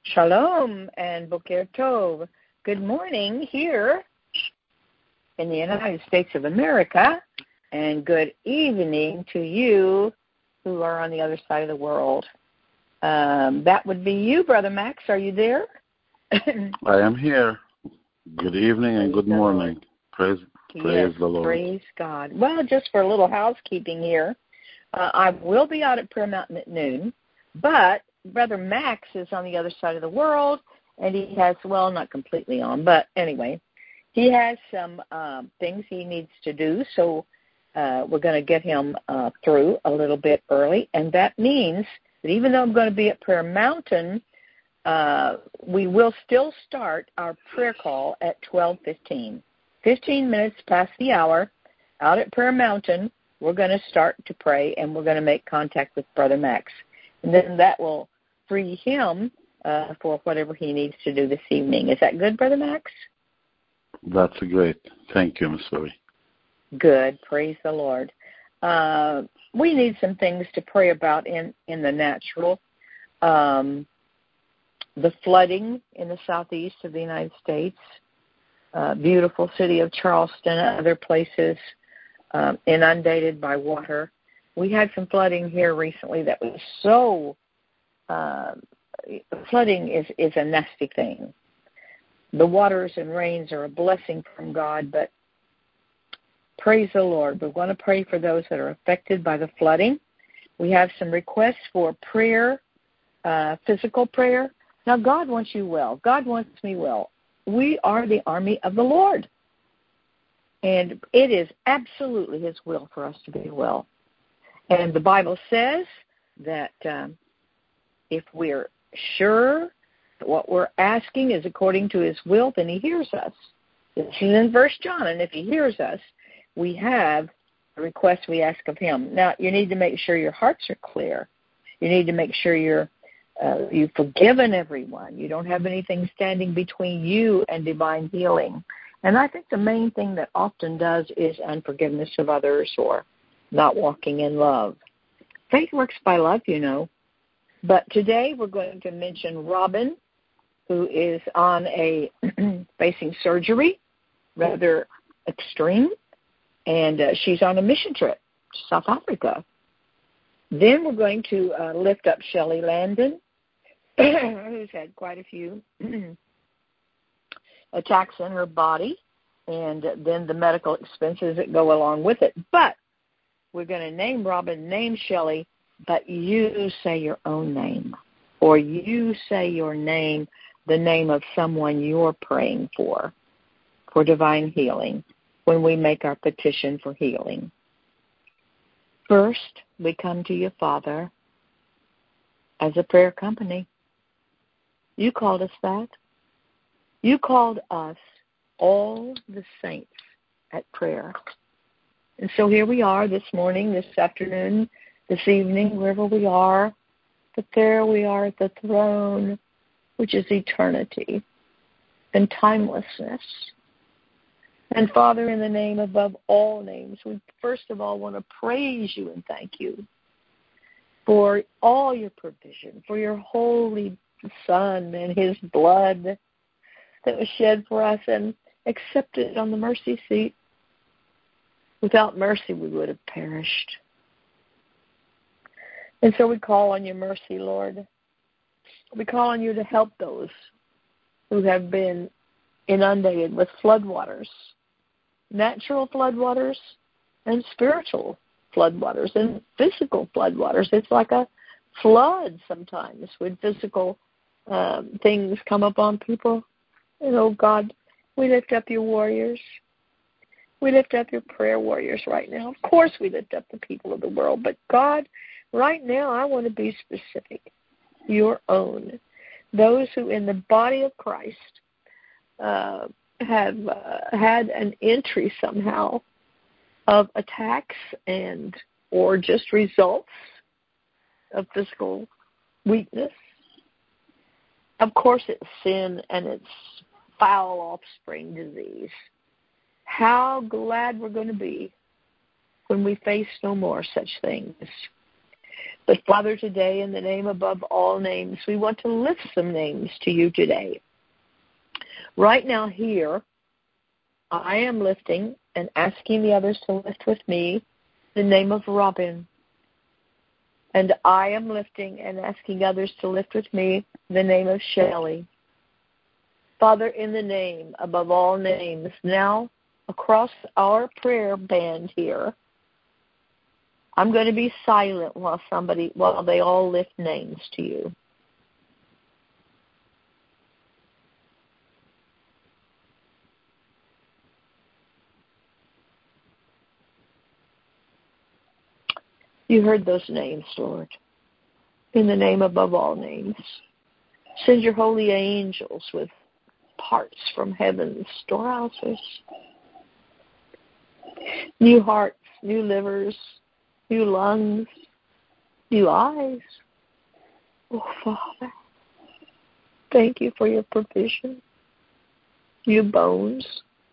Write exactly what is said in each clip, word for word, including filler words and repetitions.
Shalom and Boker Tov. Good morning here in the United States of America, and good evening to you who are on the other side of the world. Um, that would be you, Brother Max. Are you there? I am here. Good evening and good morning. Praise, praise yes, the Lord. Praise God. Well, just for a little housekeeping here, uh, I will be out at Prayer Mountain at noon, but Brother Max is on the other side of the world, and he has, well, not completely on, but anyway, he has some uh, things he needs to do, so uh, we're going to get him uh, through a little bit early, and that means that even though I'm going to be at Prayer Mountain, uh, we will still start our prayer call at twelve fifteen. fifteen minutes past the hour, out at Prayer Mountain, we're going to start to pray, and we're going to make contact with Brother Max. And then that will free him uh, for whatever he needs to do this evening. Is that good, Brother Max? That's great. Thank you, Miss Lori. Good. Praise the Lord. Uh, we need some things to pray about in, in the natural. Um, the flooding in the southeast of the United States, uh, beautiful city of Charleston, other places um, inundated by water. We had some flooding here recently that was so, uh, flooding is, is a nasty thing. The waters and rains are a blessing from God, but praise the Lord. We want to pray for those that are affected by the flooding. We have some requests for prayer, uh, physical prayer. Now, God wants you well. God wants me well. We are the army of the Lord, and it is absolutely His will for us to be well. And the Bible says that um, if we're sure that what we're asking is according to His will, then He hears us. This is in First John, and if He hears us, we have the request we ask of Him. Now, you need to make sure your hearts are clear. You need to make sure you're uh, you've forgiven everyone. You don't have anything standing between you and divine healing. And I think the main thing that often does is unforgiveness of others or not walking in love. Faith works by love, you know. But today we're going to mention Robin, who is on a facing surgery, rather extreme, and uh, she's on a mission trip to South Africa. Then we're going to uh, lift up Shelley Landon, who's had quite a few attacks in her body, and then the medical expenses that go along with it. But we're going to name Robin, name Shelley, but you say your own name, or you say your name, the name of someone you're praying for, for divine healing, when we make our petition for healing. First, we come to you, Father, as a prayer company. You called us that. You called us all the saints at prayer. And so here we are this morning, this afternoon, this evening, wherever we are. But there we are at the throne, which is eternity and timelessness. And Father, in the name above all names, we first of all want to praise you and thank you for all your provision, for your holy Son and his blood that was shed for us and accepted on the mercy seat. Without mercy, we would have perished. And so we call on your mercy, Lord. We call on you to help those who have been inundated with floodwaters, natural floodwaters and spiritual floodwaters and physical floodwaters. It's like a flood sometimes when physical um, things come upon people. And, oh, God, we lift up your warriors. We lift up your prayer warriors right now. Of course we lift up the people of the world. But, God, right now I want to be specific. Your own. Those who in the body of Christ uh, have uh, had an entry somehow of attacks and or just results of physical weakness. Of course, it's sin and it's foul offspring disease. How glad we're going to be when we face no more such things. But, Father, today, in the name above all names, we want to lift some names to you today. Right now here, I am lifting and asking the others to lift with me the name of Robin. And I am lifting and asking others to lift with me the name of Shelley. Father, in the name above all names, now across our prayer band here, I'm going to be silent while somebody, while they all lift names to you. You heard those names, Lord. In the name above all names, send your holy angels with parts from heaven's storehouses. New hearts, new livers, new lungs, new eyes. Oh, Father, thank you for your provision. New bones.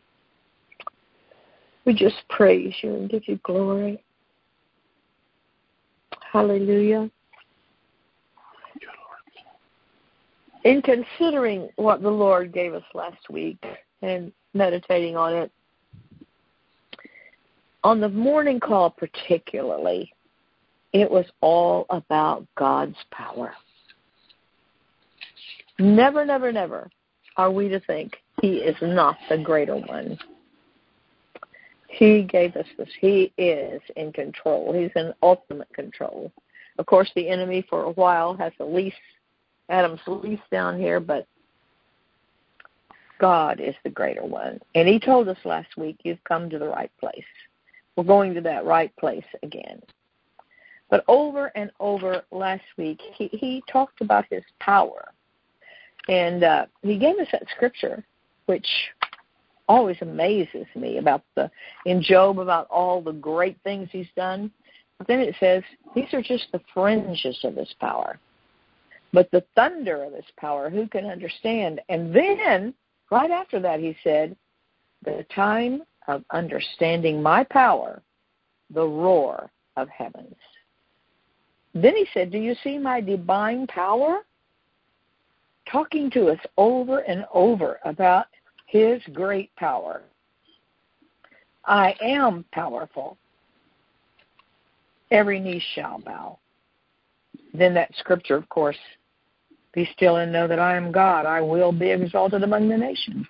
We just praise you and give you glory. Hallelujah. In considering what the Lord gave us last week and meditating on it, on the morning call particularly, it was all about God's power. Never, never, never are we to think He is not the greater one. He gave us this. He is in control. He's in ultimate control. Of course, the enemy for a while has a lease, Adam's lease down here, but God is the greater one. And He told us last week, you've come to the right place. We're going to that right place again. But over and over last week, he, he talked about His power. And uh, He gave us that scripture, which always amazes me about the in Job about all the great things He's done. But then it says, these are just the fringes of His power. But the thunder of His power, who can understand? And then, right after that, He said, the time of understanding my power, the roar of heavens. Then He said, do you see my divine power? Talking to us over and over about His great power. I am powerful. Every knee shall bow. Then that scripture, of course, be still and know that I am God. I will be exalted among the nations.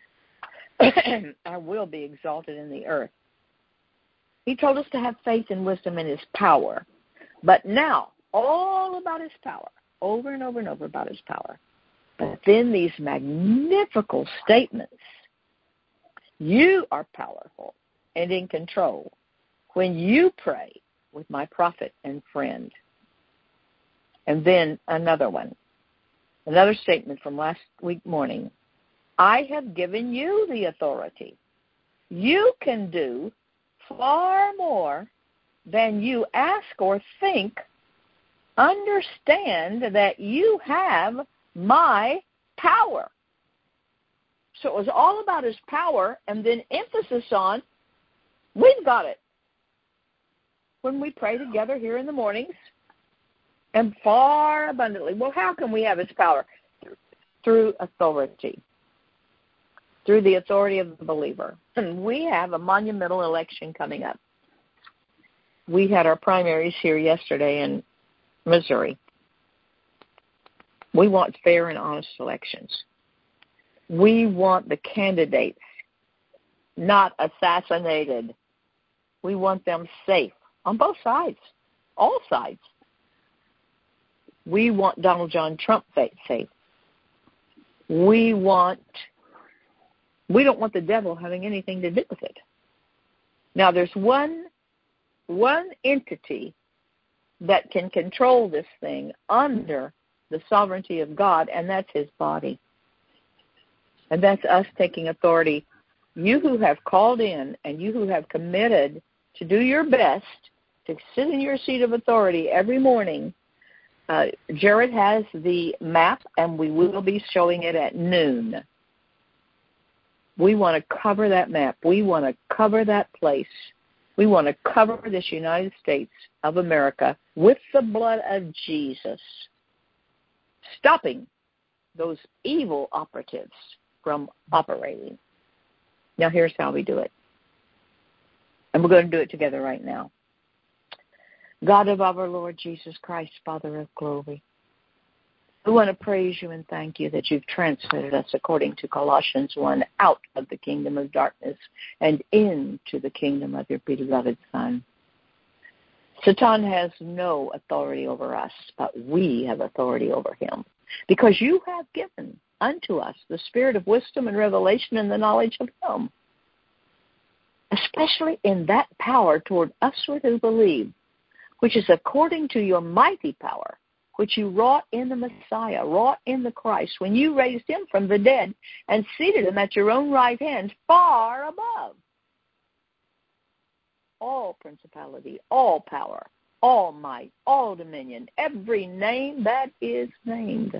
I will be exalted in the earth. He told us to have faith and wisdom in His power. But now, all about His power, over and over and over about His power. But then these magnificent statements. You are powerful and in control when you pray with my prophet and friend. And then another one. Another statement from last week morning. I have given you the authority. You can do far more than you ask or think. Understand that you have my power. So it was all about His power and then emphasis on we've got it. When we pray together here in the mornings and far abundantly. Well, how can we have His power? Through authority. Through the authority of the believer. And we have a monumental election coming up. We had our primaries here yesterday in Missouri. We want fair and honest elections. We want the candidates not assassinated. We want them safe on both sides, all sides. We want Donald John Trump safe. We want, we don't want the devil having anything to do with it. Now, there's one, one entity that can control this thing under the sovereignty of God, and that's His body. And that's us taking authority. You who have called in and you who have committed to do your best to sit in your seat of authority every morning, uh, Jared has the map, and we will be showing it at noon. We want to cover that map. We want to cover that place We want to cover this United States of America with the blood of Jesus, stopping those evil operatives from operating. Now here's how we do it. And we're going to do it together right now. God of our Lord Jesus Christ, Father of glory, we want to praise you and thank you that you've translated us, according to Colossians one, out of the kingdom of darkness and into the kingdom of your beloved Son. Satan has no authority over us, but we have authority over him, because you have given unto us the spirit of wisdom and revelation and the knowledge of him, especially in that power toward us who believe, which is according to your mighty power, which you wrought in the Messiah, wrought in the Christ, when you raised him from the dead and seated him at your own right hand, far above all principality, all power, all might, all dominion, every name that is named.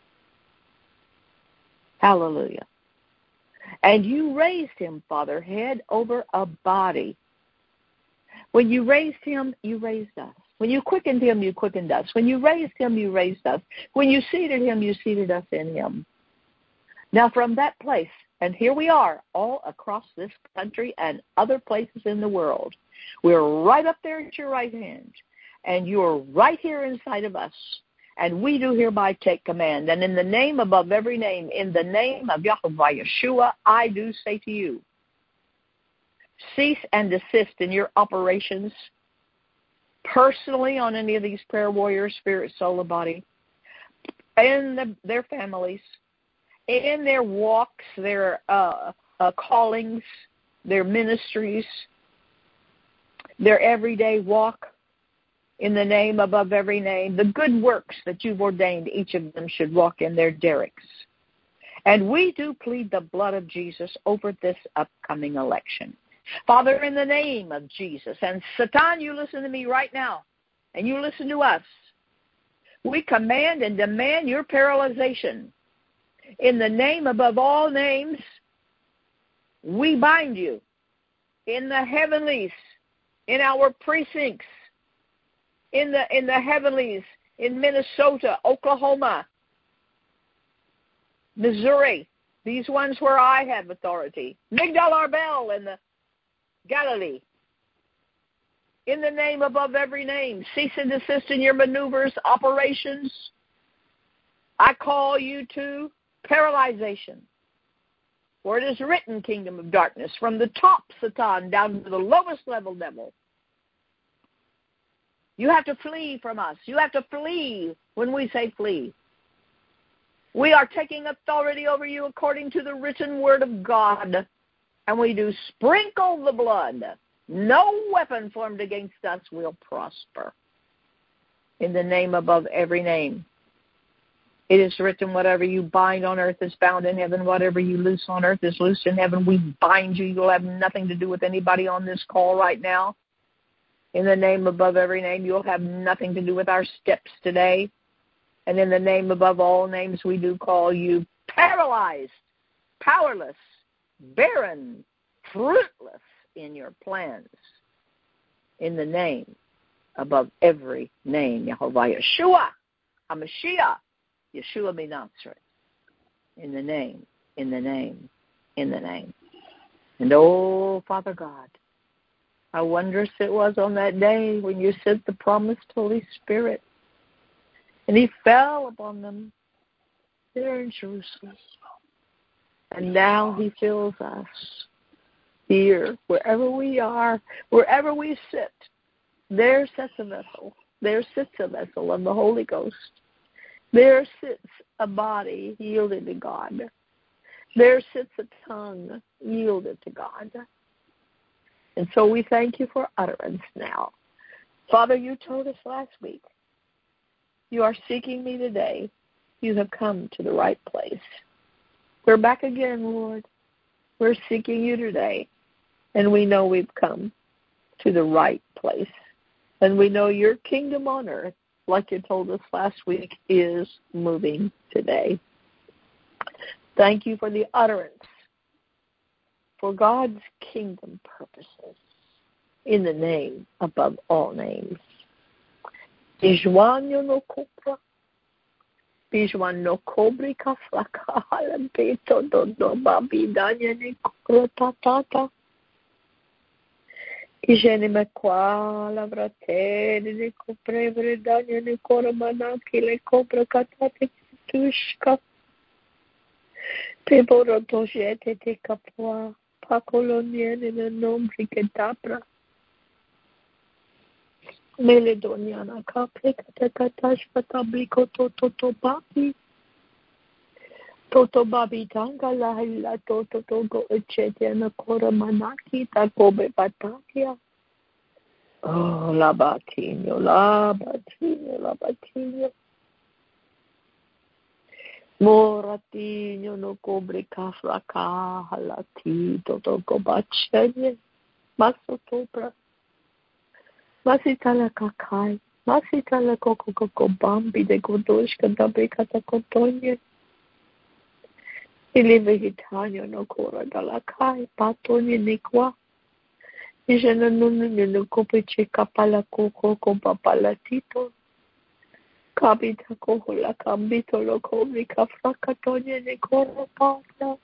Hallelujah. And you raised him, Father, head over a body. When you raised him, you raised us. When you quickened him, you quickened us. When you raised him, you raised us. When you seated him, you seated us in him. Now from that place, and here we are, all across this country and other places in the world, we're right up there at your right hand, and you're right here inside of us. And we do hereby take command. And in the name above every name, in the name of Yahovah Yeshua, I do say to you, cease and desist in your operations, personally on any of these prayer warriors, spirit, soul, or body, in the, their families, in their walks, their uh, uh, callings, their ministries, their everyday walk, in the name above every name, the good works that you've ordained, each of them should walk in their derricks. And we do plead the blood of Jesus over this upcoming election. Father, in the name of Jesus, and Satan, you listen to me right now, and you listen to us. We command and demand your paralyzation. In the name above all names, we bind you in the heavenlies, in our precincts, in the in the heavenlies, in Minnesota, Oklahoma, Missouri, these ones where I have authority, Migdal Arbel in the Galilee. In the name above every name, cease and desist in your maneuvers, operations. I call you to paralyzation. For it is written, kingdom of darkness, from the top, Satan, down to the lowest level devil. You have to flee from us. You have to flee when we say flee. We are taking authority over you according to the written word of God. And we do sprinkle the blood. No weapon formed against us will prosper. In the name above every name. It is written, whatever you bind on earth is bound in heaven. Whatever you loose on earth is loosed in heaven. We bind you. You'll have nothing to do with anybody on this call right now. In the name above every name, you'll have nothing to do with our steps today. And in the name above all names, we do call you paralyzed, powerless, barren, fruitless in your plans. In the name above every name, Yahovah Yeshua, HaMashiach, Yeshua ben Nazareth. In the name, in the name, in the name. And oh, Father God, how wondrous it was on that day when you sent the promised Holy Spirit. And he fell upon them there in Jerusalem. And now he fills us here, wherever we are, wherever we sit. There sits a vessel. There sits a vessel of the Holy Ghost. There sits a body yielded to God. There sits a tongue yielded to God. And so we thank you for utterance now. Father, you told us last week, you are seeking me today. You have come to the right place. We're back again, Lord. We're seeking you today. And we know we've come to the right place. And we know your kingdom on earth, like you told us last week, is moving today. Thank you for the utterance for God's kingdom purposes. in the name above all names. Bijwanyo no kopra. Bijwan no kobri kaflaka halampeto do do babi danya ni korota tata. Ijeni me qua la vratelli ni coprevre danya ni koramanaki le copra katate tushka. Peboro tojete te kapwa. Pacoloniene nel nombre che tapra. Meledoniana capre catacatash patablico toto tobabi. Toto babi tanga la hila toto togo eccetera na cora manaki takobe patakia. Oh, labatigno, labatigno, labatigno. Moratigno no cobre caflaca halati toto cobacene. Maso topra. Masita la kakai. Masita la coco coco bambi de godoshka da becata cotogne. Il vegetano no cora dalla kai. Patogni di qua. E je non non copice capala coco con papalatito. Capita coco la cambito lo cobri cafracatogne ne cora pata.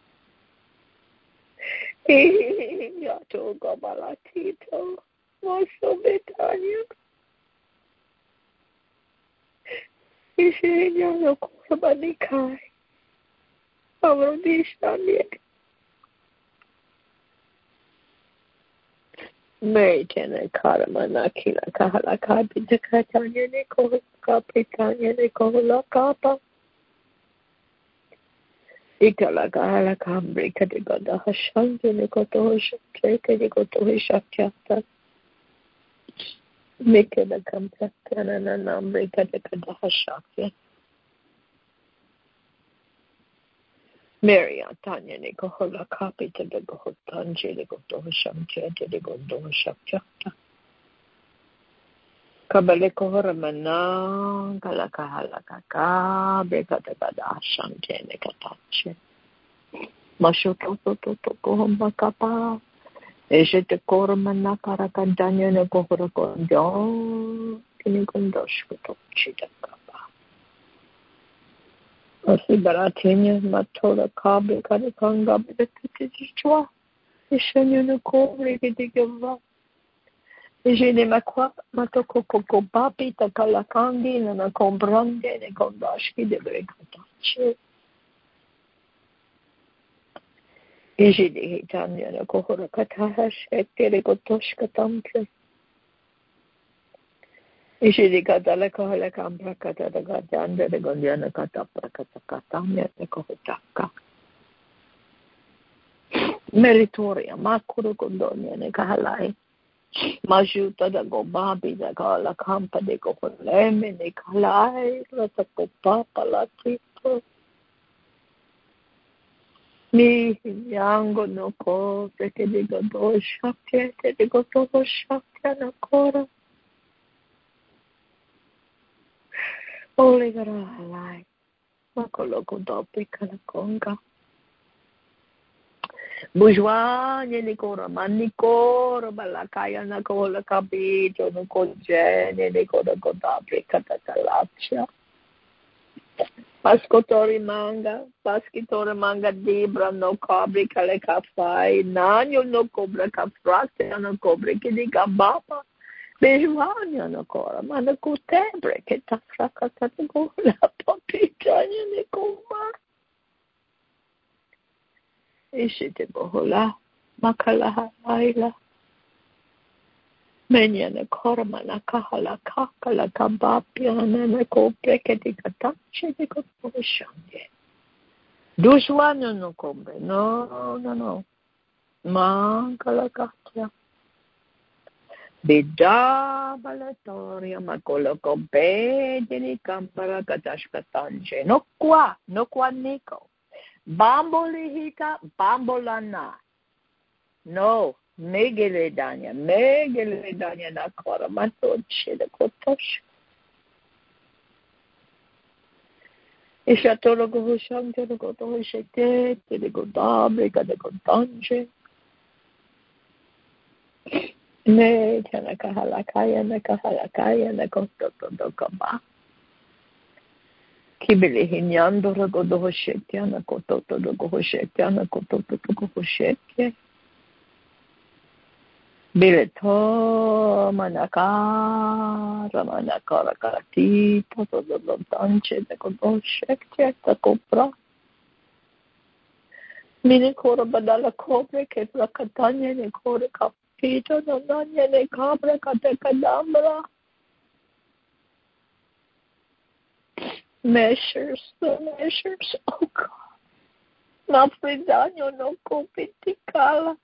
E io to gabalatito. Mosso Betania. E segnalo come di kai. Avrò di stamie. Meritene karamanaki la kahala kapi de katanya ne kola kapitanya ne kola kapa. Ikala kahala kambri kadigoda hashangi ne koto shakeke ne koto shakyata. Meke da kampatana na nambri kadikada hashakya. Mary Tanya ne kohola kapi te de gohotanje de goto shamke te de gondo shakchata. Kabale kohora mana kala kahala kaka be kata kada shamke ne katache. Mashoto to to to kohomba kapa. Eje te kora mana kara kadanya ne kohora kondo kini gondo shkoto chita kapa. Asi baratenya matola kabe kare kanga betete chwa. Eshenyo no kobre ke digava. Ejene makwa matoko koko papi takala kangi na na kombrande ne kondashki de brekatache. Ejene hitanya na kohora katahash etere kotoshka tample. Ishidi katala kohala kambra kata da gajanda de gondiana kata prakata kata mete kohutaka. Meritoria makuru gondonia ne kahalai. Majuta da gobabi da kala kampa de koholeme ne kalai rata kopapa la tipo. Mi yango no ko teke de godo shakya te de godo shakya na kora. Holy Garalai, Makoloko Dopi Kalakonga. Bourgeois, Nicola Manicor, Balakaya Nakola Capito, Nukoje, Nicola Godapi Katatalacha. Pascotori Manga, Pascitori Manga Dibra, no Cobri Kalekafai, Nanyo no Cobra Cafrate, no Cobri Kidika Baba. Bejuania no cora, ma no cutebre che ta fracata de gola papitania ne coma. Ishite bohola, makala haila. Menya ne cora mana kahala kakala kabapiana ne copre che di catace di coposciange. Dujuano no combre, no, no, no. Manca la caccia. Bida balatoria makolo kompe dini kampara katashkatanje. No qua, no qua nico. Bambolihita, bambolana. No, megeledanya, megeledanya na kora matoche de kotosh. Ishatolo gohushante de kotoshete, de godabre, de kotanje. Ne tena kahalakaya na kahalakaya na kototodokaba. Kibili hinyando ragodohoshetia na kototodogoshetia na kototodogoshetia. Bileto manakara manakara karati totododonche na kodoshetia na kopra. Mine kora badala kobre ke rakatanya ne kora kapito no nanya ne kabra katekadambra. Measures, the measures, oh God. Ma fridanyo no kopitikala.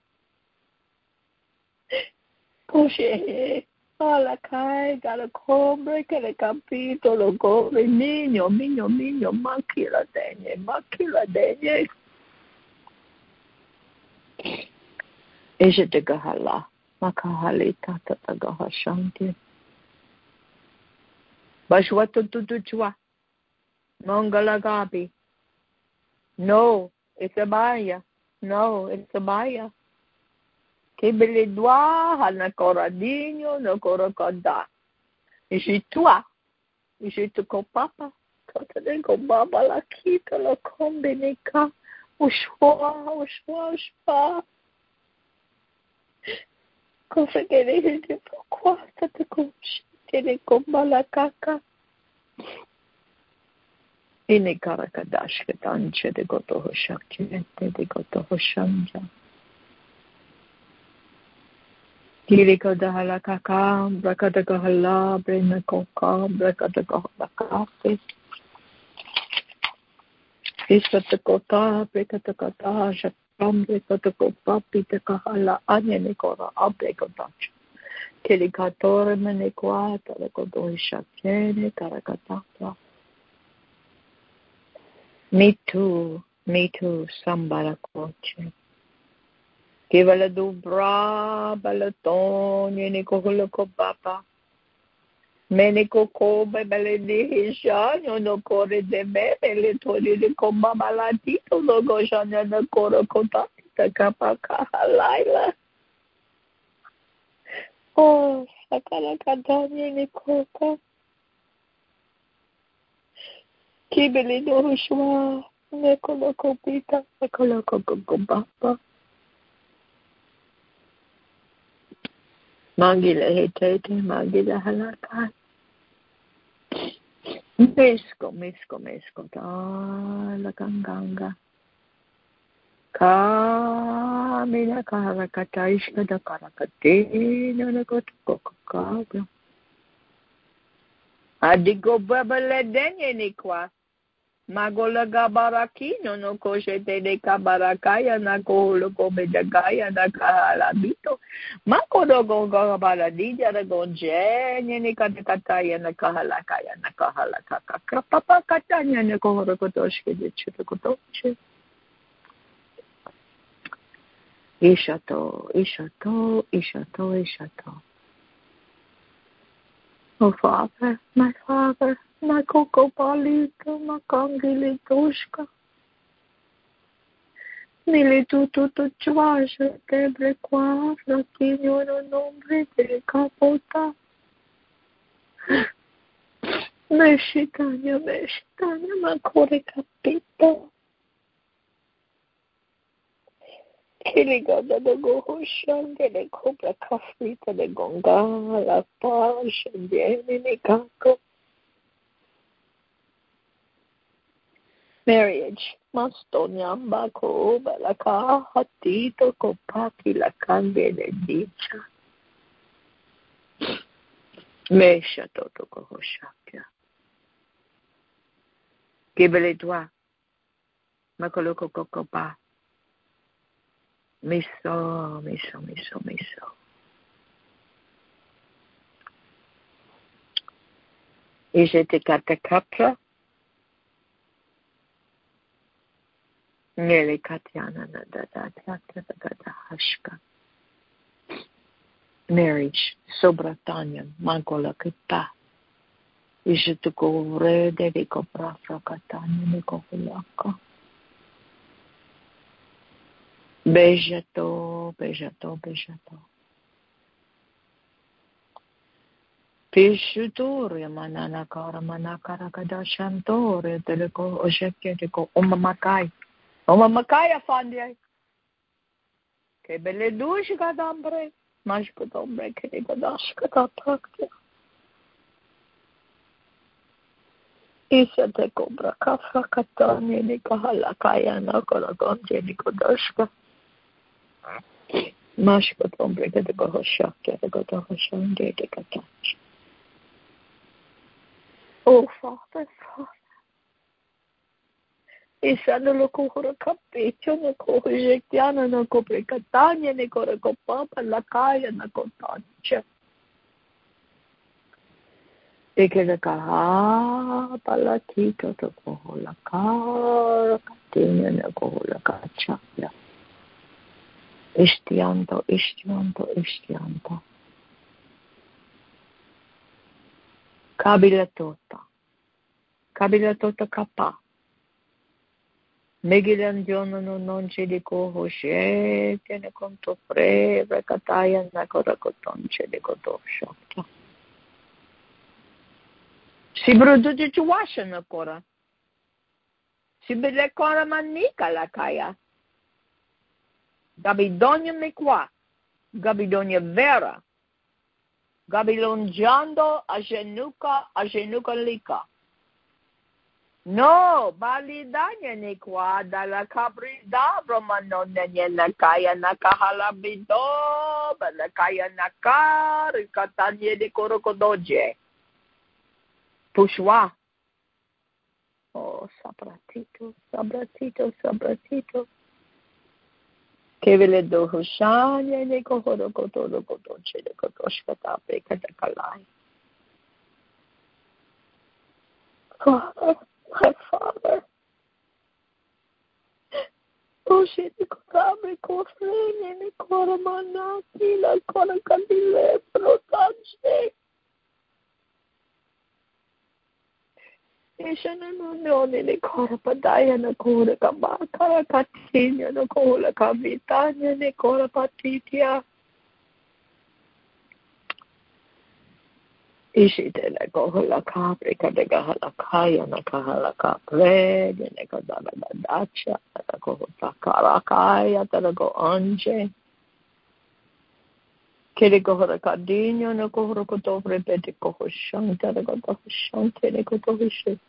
Pushe, ala kai, gara cobre, que le capito, lo cobre, niño, niño, niño, makila denye, makila denye. Eje de gahala, makahali tata tagaha shanti. Bashwatu tutuchwa. Mongala Gabi. No, it's a Maya. No, it's a Maya. Kibilidwa, hanakoradinho, no korokoda. Ishi tua. Ishi tuko papa. Kotaneko baba la kita la kombinika. Ushwa, ushwa, ushwa. Kofegele hidi pokwa. Tatako shitele kombala kaka. Ine karakadash ketanche de goto shakti de goto shanja. Kiriko da halakaka, brakata gahala, brena koka, brakata gahala kafe. Isata kota, brakata kata, shakam, brakata kopa, pita kahala, anya nikora, abrekotacha. Kirikatore menekwa, tarakodo shakene, karakatata. Me too, me too, sambara coche. Kivala du bra, balaton, yeniko huloko papa. Meniko kobe beledi shan, no core de me, le tori de comba balatito, logo shana na coro cota, the capaka laila. Oh, sakala catania nikoko. Kibili doshwa, nekoloko pita, nekoloko gobaba. Magila hetete, magila halaka. Mesko, mesko, mesko, ta la ganganga. Ka mina karakata ishka da karakate, no no go to coca. Adigo babale denye nikwa. Magola gabaraki no no koshete de kabarakaya na koholo komedagaya na kahalabito. Makodo gonga baladija na gonjenye ni katakataya na kahalakaya na kahalakaka. Papa katanya na kohoro kotoshke de chutokotoche. Ishato, ishato, ishato, ishato. Oh, Father, my Father, my Coco Palito, my Congilitoshka. Nili tu tu tu chuaje, tebre qua, flaquinho no nombre de capota. Mexicania, mexicania, ma core capito. Kiligada de gohoshan, de le cobra cafrita de gonga, la pasha, de ninicaco. Marriage. Mastonyamba ko balaka hatito ko paki la kange de dicha. Mesha toto ko hoshakya. Kibele toi. Makoloko kokopa. Miso, miso, miso, miso. Ijete katakapra. Nele Katiana da da da da da da da hashka. Marriage, sobratanya, mangola kita. Ijitu ko vrede de ko prafra katanya ne ko hulaka. Bejato, bejato, bejato. Pishuturi manana kara manakara kadashantore teleko osheketeko omamakai. Omamakai afandi. Che belle duci cadambre. Mashkotombre che di godashkata praktia. Isa te cobra kafra katani ni kahala kaya na kolagonje ni kodashka. Mashkotombre che di gohoshakya de godohoshande de katach. Oh, Father, Father. Isa no lo kuhura capito, no kuhujetiana, no coprecatania, ne coracopapa, la kaya, na cotancia. E che le caha, palatito, to cohola cara, catina, ne cohola cacciaia. Istianto, istianto, istianto. Kabila tota. Kabila tota kappa. Megilan Jono non ci dico Hoshe, tiene conto preve, Kataya, Nakorakoton, ce di Kodosha. Si produce ci washan ancora. Si vede ancora manica la Kaya. Gabidonia me qua. Gabidonia vera. Gabilongiando a genuca, a genuca lica. No, balidanya ni kwa dalla cabrida romano nenya kaya nakahalabido, bala kaya nakar katanye de korokodoje. Pushwa. Oh, sabratito, sabratito, sabratito. Che vele do hushanya ne kohorokodo kodoche de kodoshkata pe katakalai. Father. My Father, oh shit, the Kotabe Kofrene, the Koramanaki, la Korakadile, Protanche. Ishana no no, the Korapadaya, the Korakabaka, Katina, the Korakavitania, the Korapatitia. Ishite la kohola kapri kadega hala kaya na kahala kapre ne kadala dacha na kohota karakaya talago anje kele kohora kadinyo na kohora koto repete kohoshan talago kohoshan tele koto hishit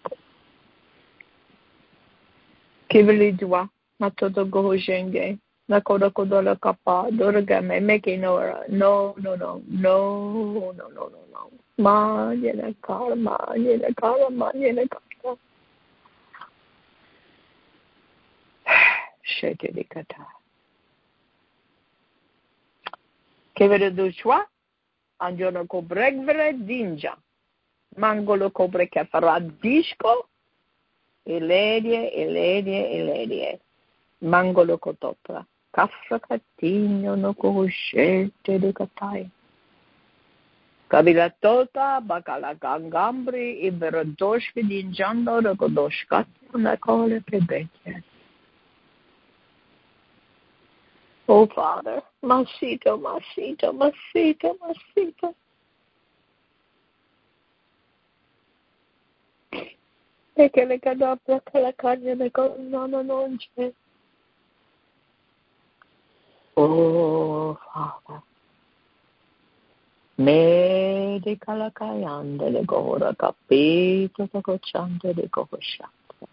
kibli dwa matodo gohojenge na koda kodola kapa doragame make no no no no no no no no no ma yena kar ma yena kar ma yena kar shete dikata kevere duchwa anjono ko bregvere dinja mangolo cobre che farà disco e ledie e ledie e ledie mangolo cotopra Kafra katinyo no kohusete de katai. Kabila tota bakala gangambri iberadosh vidinjando no kodoshkat na kole pebeke. Oh Father, masito, masito, masito, masito. Eke le kadapra kalakanya ne konono nonche. Oh, Father, me de kalakayande le gora capito to cochante de cochante.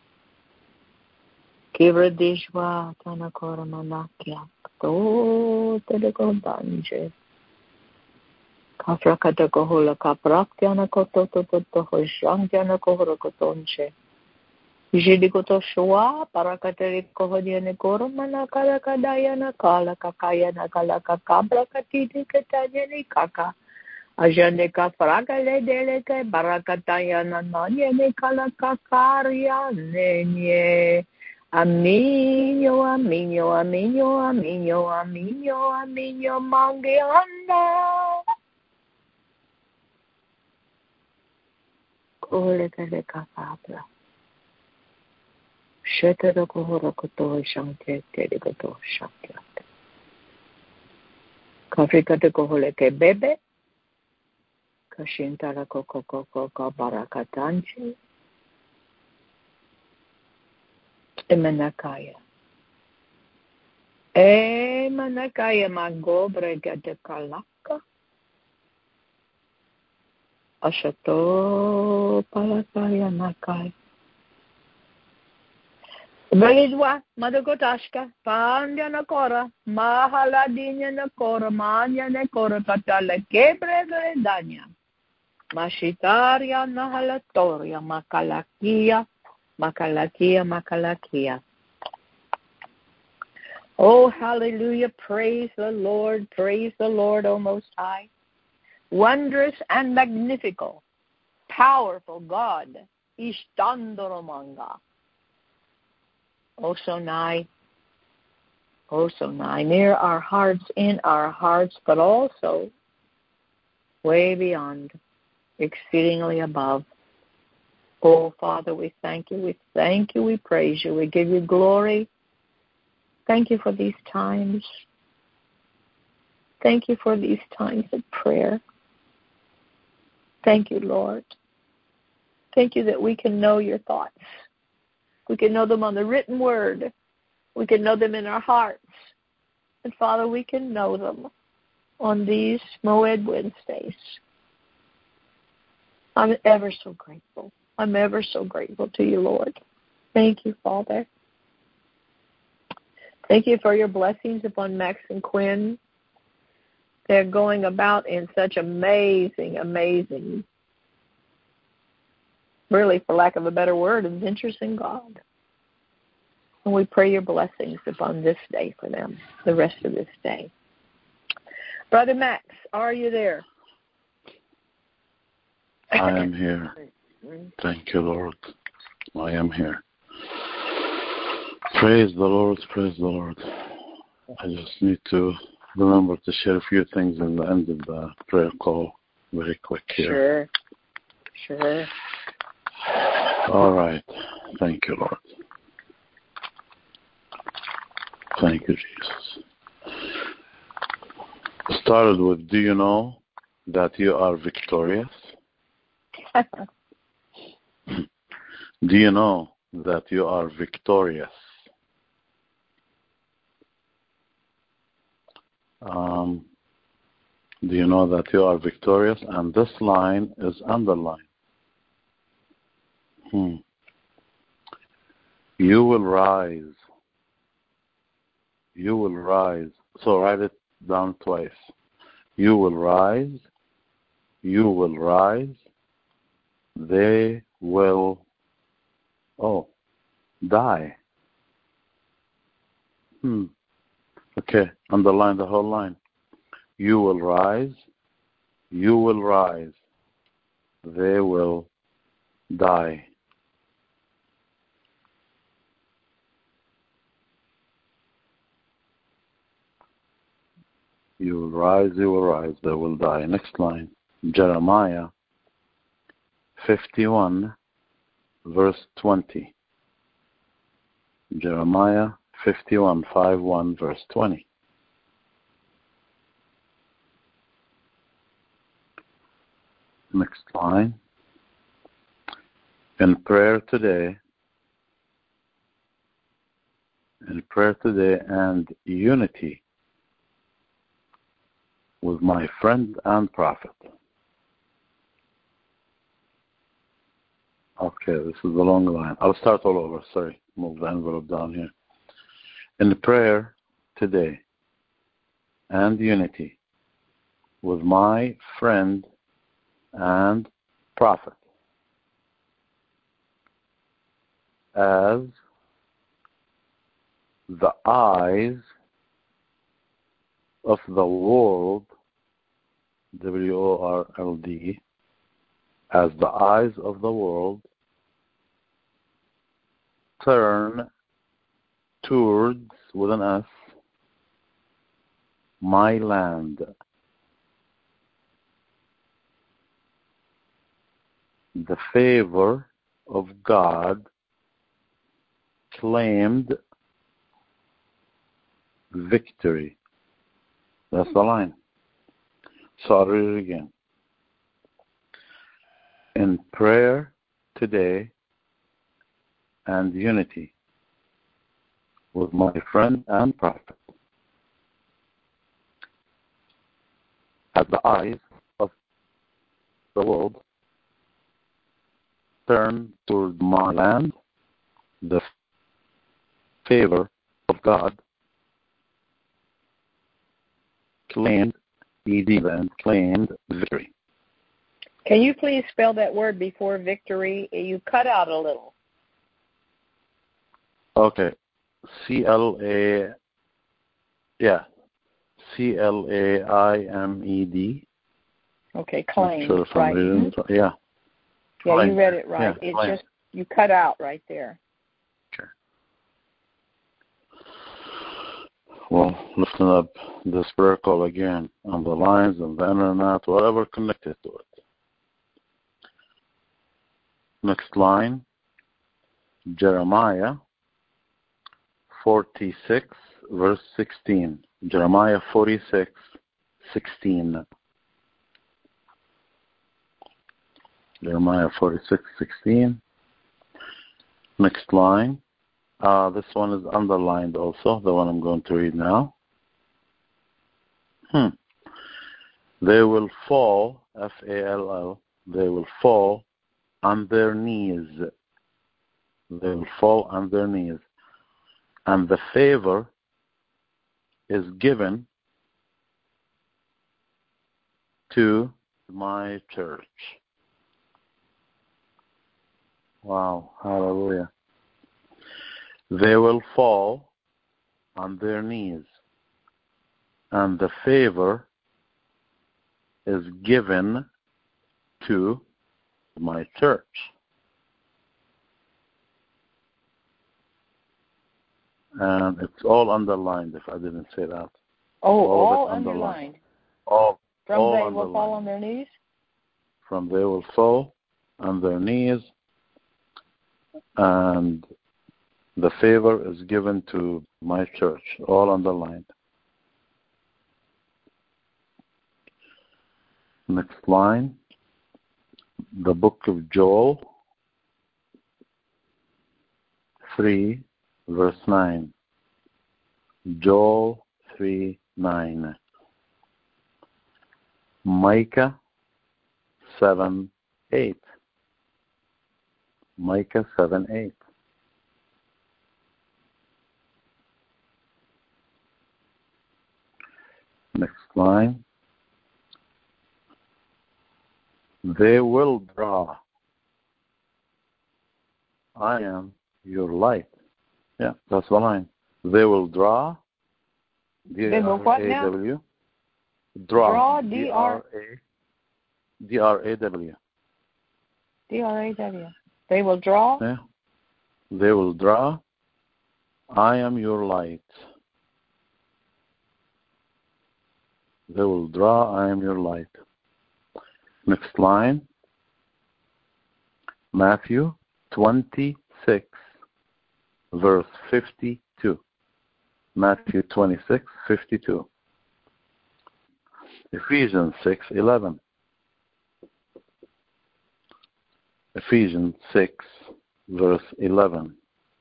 Kivra dishwa tana kora manakia, to te de condange. Kafra kata kohola kapraktiana koto to to to hoshantiana kohora kotonche. Jidikoto shua parakateri kohodiane koromana kala kadaya na kala kakaya na kala kakabra katiti katanya ni kaka. Ajane ka fragale dele ke barakataya na nanye ni kala kakaria nenye. Aminyo, aminyo, aminyo, aminyo, aminyo, aminyo, mangianda. Kole kale kakabra. Shetero kohora koto shante tere koto shante. Kafrika te kohole ke bebe. Kashintara koko koko ko barakatanchi. Emanakaya. Emanakaya magobre gadekalaka. Ashato palakaya nakaya. Belidwa, Madagotashka, Pandya Nakora, Mahaladinya Nakora, Manya Nakora, Patala, Kebre Danya, Mashitaria Nahalatoria, Makalakia, Makalakia, Makalakia. Oh, hallelujah, praise the Lord, praise the Lord, O Most High. Wondrous and magnificent, powerful God, Ishtandoromanga. Oh, so nigh, oh, so nigh, near our hearts, in our hearts, but also way beyond, exceedingly above. Oh, Father, we thank you, we thank you, we praise you, we give you glory. Thank you for these times. Thank you for these times of prayer. Thank you, Lord. Thank you that we can know your thoughts. We can know them on the written word. We can know them in our hearts. And, Father, we can know them on these Moed Wednesdays. I'm ever so grateful. I'm ever so grateful to you, Lord. Thank you, Father. Thank you for your blessings upon Max and Quinn. They're going about in such amazing, amazing, really, for lack of a better word, adventures in God. And we pray your blessings upon this day for them, the rest of this day. Brother Max, are you there? I am here. Thank you, Lord. I am here. Praise the Lord, praise the Lord. I just need to remember to share a few things in the end of the prayer call very quick here. Sure, sure. All right. Thank you, Lord. Thank you, Jesus. Started with, do you know that you are victorious? Do you know that you are victorious? Um, do you know that you are victorious? And this line is underlined. Hmm. You will rise. You will rise. So write it down twice. You will rise. You will rise. They will, oh, die. Hmm. Okay, underline the whole line. You will rise. You will rise. They will die. You will rise, you will rise, they will die. Next line, Jeremiah fifty-one, verse twenty. Jeremiah fifty-one, fifty-one, verse twenty. Next line, in prayer today, in prayer today and unity with my friend and prophet. Okay, this is a long line. I'll start all over. Sorry, move the envelope down here. In prayer today and unity with my friend and prophet, as the eyes of the world, W O R L D, as the eyes of the world turn towards, with an S, my land. The favor of God claimed victory. That's the line. So I'll read it again. in prayer today and unity with my friend and prophet, as the eyes of the world turn toward my land, the favor of God claimed, and claimed victory. Can you please spell that word before victory? You cut out a little. Okay. C L A, yeah, C L A I M E D. Okay, claimed, sure right. Reading, yeah. Yeah, Claimed. you read it right. Yeah, it's claimed. just, you cut out right there. Sure. Well, listen up this prayer call again on the lines, on the internet, whatever connected to it. Next line, Jeremiah forty-six, verse sixteen. Jeremiah forty-six, sixteen. Jeremiah forty-six, sixteen. Next line. Uh, this one is underlined also, the one I'm going to read now. Hmm. They will fall, F A L L, they will fall on their knees. They will fall on their knees. And the favor is given to my church. Wow, hallelujah. They will fall on their knees, and the favor is given to my church. And it's all underlined, if I didn't say that. Oh, all, all underlined. underlined. All, From all they underlined. will fall on their knees? From they will fall on their knees, and the favor is given to my church, all underlined. Next line, the book of Joel, three, verse nine. Joel three, nine. Micah seven, eight. Micah seven, eight. Next line. They will draw. I am your light. Yeah, that's the line. They will draw. D will what R A W. now? Draw. Draw, D R A. D R A W. D R A W. They will draw? Yeah. They will draw. I am your light. They will draw. I am your light. Next line. Matthew twenty-six, verse fifty-two. Matthew twenty-six, fifty-two. Ephesians six, eleven. Ephesians six, verse eleven.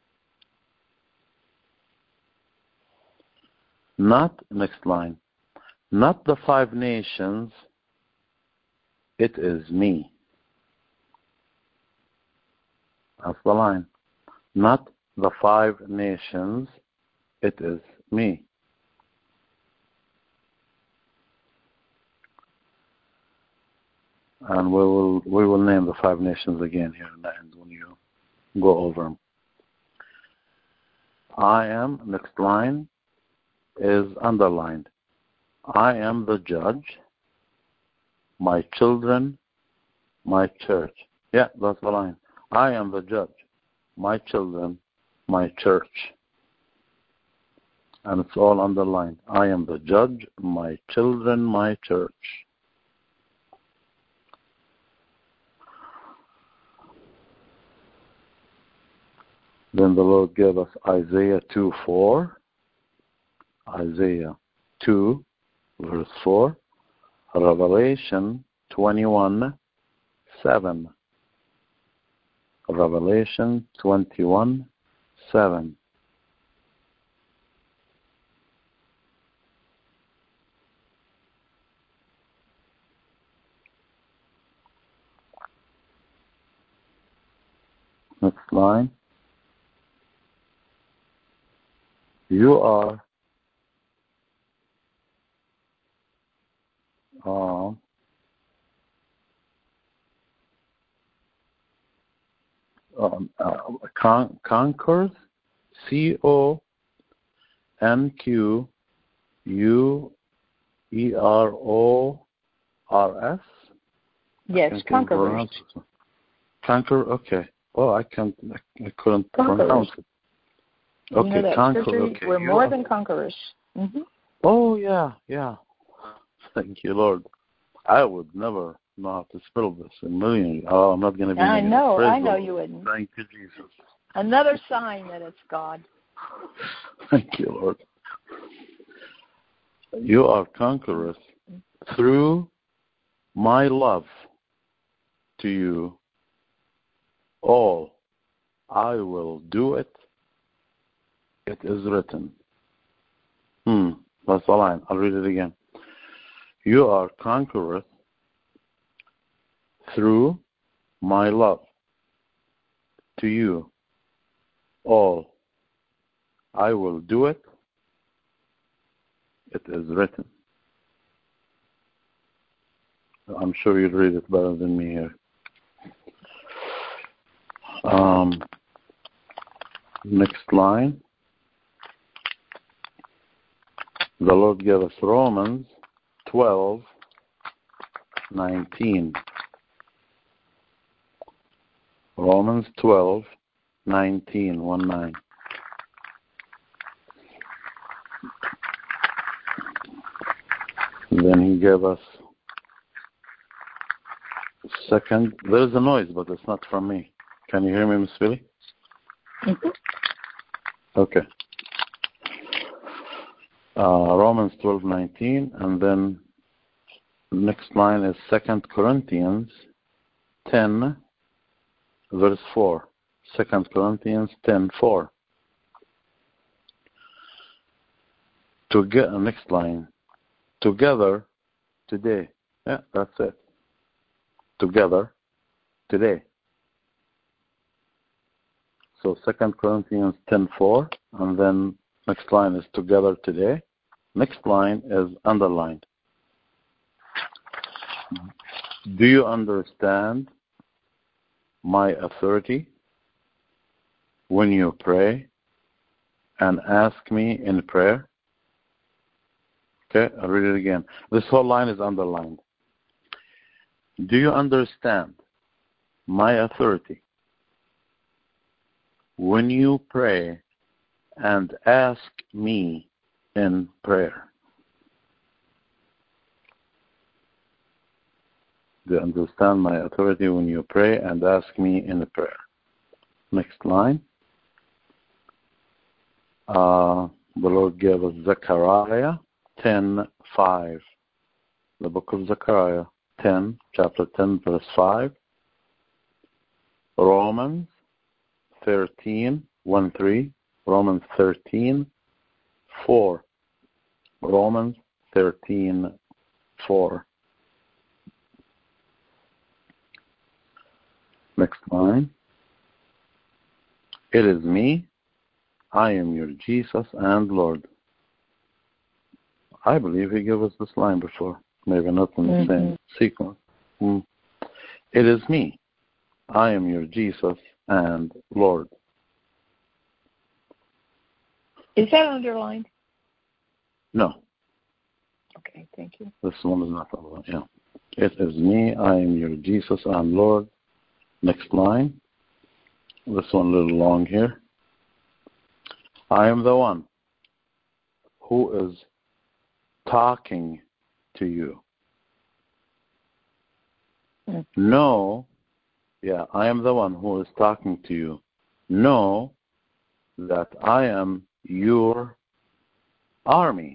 Not, next line, not the five nations, it is me. That's the line. Not the five nations, it is me. And we will we will name the five nations again here in the end when you go over them. I am, next line, is underlined. I am the judge, my children, my church. Yeah, that's the line. I am the judge, my children, my church. And it's all underlined. I am the judge, my children, my church. Then the Lord gave us Isaiah two, four. Isaiah two, verse four. Revelation twenty-one, seven. Revelation twenty-one seven. Next line. You are uh, um, uh, con- conquers, C O N Q U E R O R S. Yes, conquerors. Conquer, okay. Oh, I can't, I, I couldn't Conquerors. pronounce it. Okay, you know that conquer, scripture, okay. we're You more are, than conquerors. Mm-hmm. Oh, yeah, yeah. Thank you, Lord. I would never know how to spell this a million. Oh, I'm not going to be. I know, Praise I know Lord. you wouldn't. Thank you, Jesus. Another sign that it's God. Thank you, Lord. You are conquerors through my love to you. All I will do it. It is written. Hmm. That's the line. I'll read it again. You are conquerors through my love to you. All I will do it. It is written. I'm sure you'd read it better than me here. Um, next line. The Lord gave us Romans twelve nineteen. Romans twelve nineteen, one nine. Then he gave us second. There is a noise, but it's not from me. Can you hear me, Miss Philly? Mm-hmm. Okay. Uh, Romans twelve nineteen, and then next line is Second Corinthians ten, verse four. Second Corinthians ten four. To get uh, next line. Together today. Yeah, that's it. Together today. So Second Corinthians ten four, and then next line is together today. Next line is underlined. Do you understand my authority when you pray and ask me in prayer? Okay, I'll read it again. This whole line is underlined. Do you understand my authority when you pray and ask me in prayer? Do you understand my authority when you pray and ask me in prayer? Next line. Uh, the Lord gave us Zechariah ten five. The book of Zechariah ten, chapter ten, verse five. Romans thirteen, one three. Romans thirteen, four. Romans thirteen, four. Next line. It is me. I am your Jesus and Lord. I believe he gave us this line before. Maybe not in the mm-hmm. same sequence. Mm. It is me. I am your Jesus and Lord. Is that underlined? No. Okay, thank you. This one is not underlined. Yeah. It is me. I am your Jesus and Lord. Next line. This one a little long here. I am the one who is talking to you. Mm. Know, yeah, I am the one who is talking to you. Know that I am your army.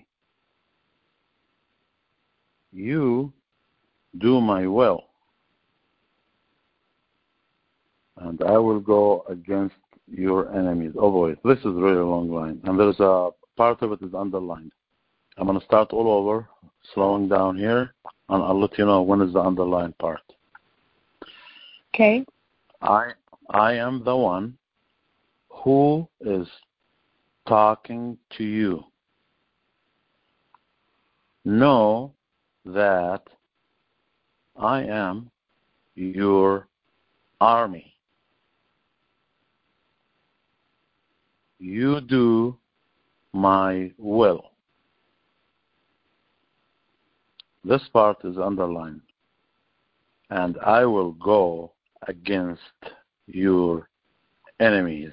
You do my will. and I will go against your enemies. Oh boy, this is really a long line, and there's a part of it is underlined. I'm going to start all over, slowing down here, and I'll let you know when is the underlined part. Okay. I I am the one who is talking to you. Know that I am your army. You do my will. This part is underlined. And I will go against your enemies.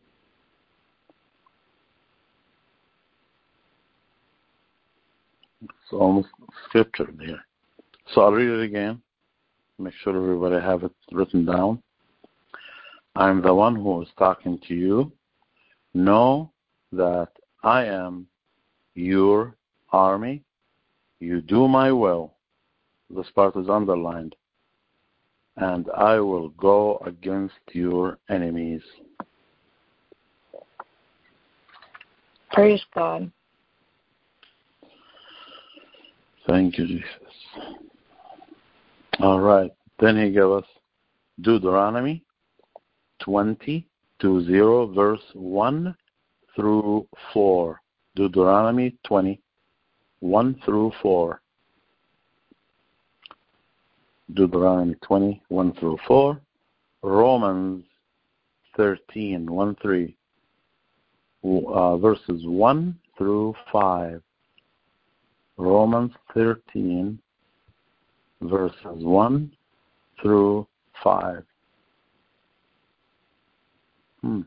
It's almost scripture here. So I'll read it again. Make sure everybody have it written down. I'm the one who is talking to you. Know that I am your army. You do my will. This part is underlined. And I will go against your enemies. Praise God. Thank you, Jesus. All right. Then he gave us Deuteronomy twenty, two zero, verse one through four. Deuteronomy twenty, one through four. Deuteronomy twenty, one through four. Romans thirteen, one, three. Uh, verses one through five. Romans thirteen, verses one through five. Hmm.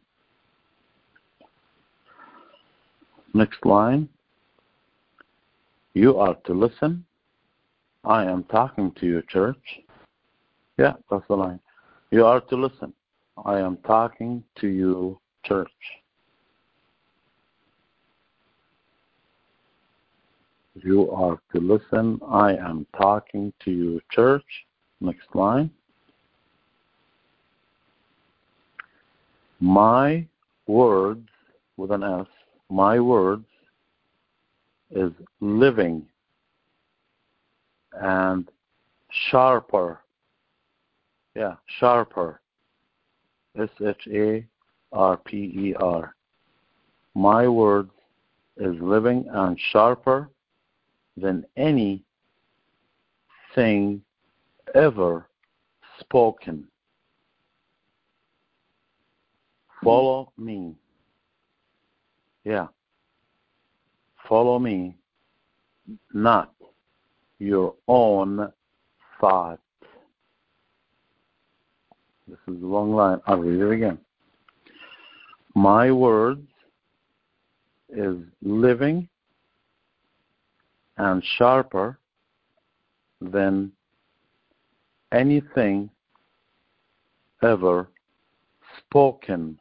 Next line. You are to listen. I am talking to you, church. Yeah, that's the line. You are to listen. I am talking to you, church. You are to listen. I am talking to you, church. Next line. My words, with an S, my words is living and sharper. Yeah, sharper. S H A R P E R. My words is living and sharper than any thing ever spoken. Follow me. Yeah. Follow me, not your own thought. This is a long line. I'll read it again. My words is living and sharper than anything ever spoken.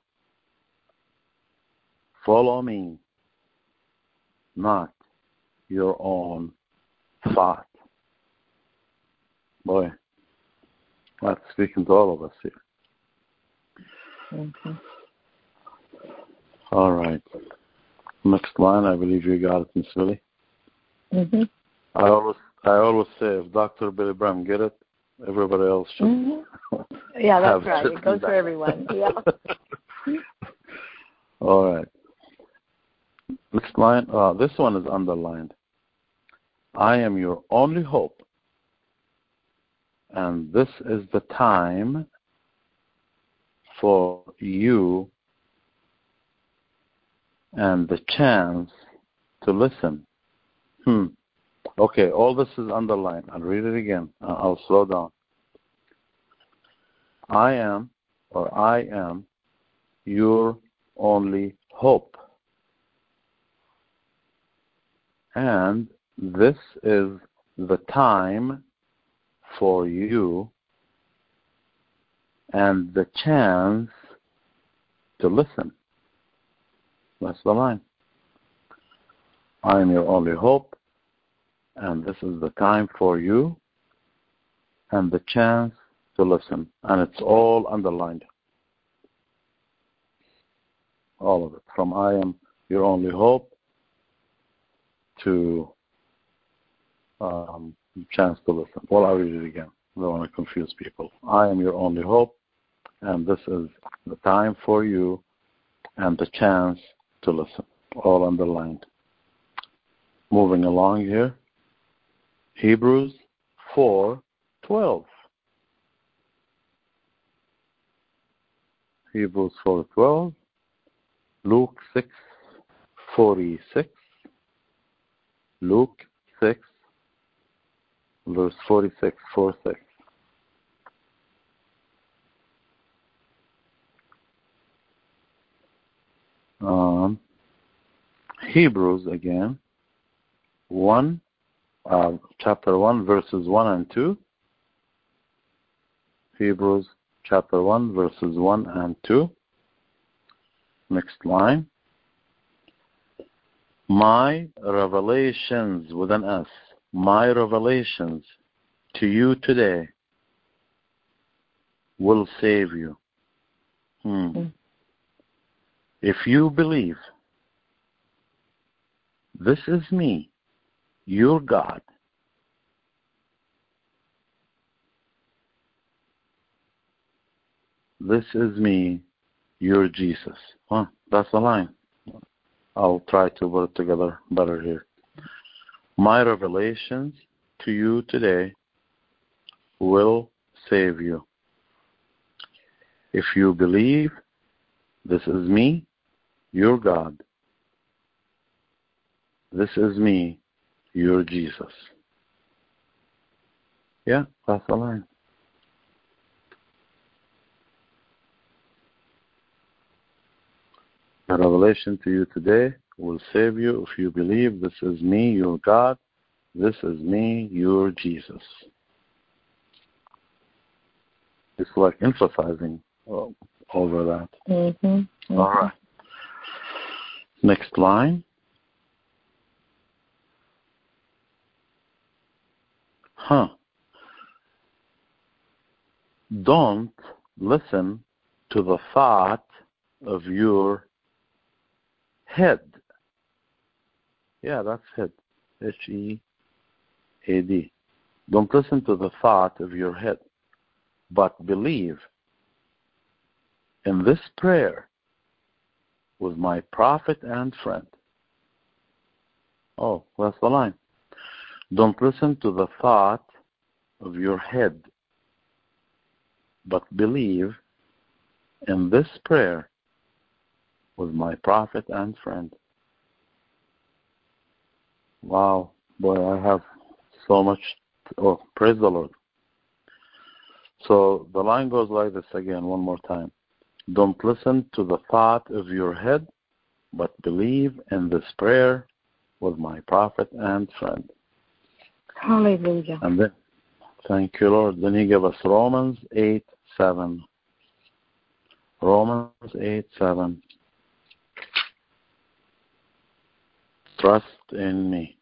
Follow me, not your own thought. Boy, that's speaking to all of us here. Mm-hmm. All right. Next line, I believe you got it, Miss Billy. Mm-hmm. I always, I always say, if Doctor Billy Bram get it, everybody else should. Mm-hmm. Yeah, that's right. It It goes for everyone. Yeah. All right. Next line. Uh, this one is underlined. I am your only hope, and this is the time for you and the chance to listen. Hmm. Okay, all this is underlined. I'll read it again. Uh, I'll slow down. I am, or I am, your only hope. And this is the time for you and the chance to listen. That's the line. I am your only hope, and this is the time for you and the chance to listen. And it's all underlined. all of it, from I am your only hope to um, chance to listen. Well, I'll read it again. I don't want to confuse people. I am your only hope, and this is the time for you and the chance to listen. All underlined. Moving along here. Hebrews four twelve. Hebrews four twelve. Luke six forty-six. Luke six, verse forty-six, forty-six. Um, Hebrews again, one, uh, chapter one, verses one and two. Hebrews chapter one, verses one and two. Next line. My revelations with an S, my revelations to you today will save you. Hmm. Mm. If you believe, this is me, your God. This is me, your Jesus. Huh, that's the line. I'll try to put it together better here. My revelations to you today will save you. If you believe, this is me, your God. This is me, your Jesus. Yeah, that's the line. The revelation to you today will save you if you believe this is me, your God. This is me, your Jesus. It's like emphasizing uh, over that. Mm-hmm. Mm-hmm. All right. Next line. Huh. Don't listen to the thought of your head. Yeah, that's head. H E A D. Don't listen to the thought of your head, but believe in this prayer with my prophet and friend. Oh, that's the line. Don't listen to the thought of your head, but believe in this prayer with my prophet and friend. Wow, boy, I have so much. To, oh, praise the Lord. So the line goes like this again, one more time. Don't listen to the thought of your head, but believe in this prayer with my prophet and friend. Hallelujah. And then, thank you, Lord. Then he gave us Romans eight seven. Romans eight seven. Trust in me.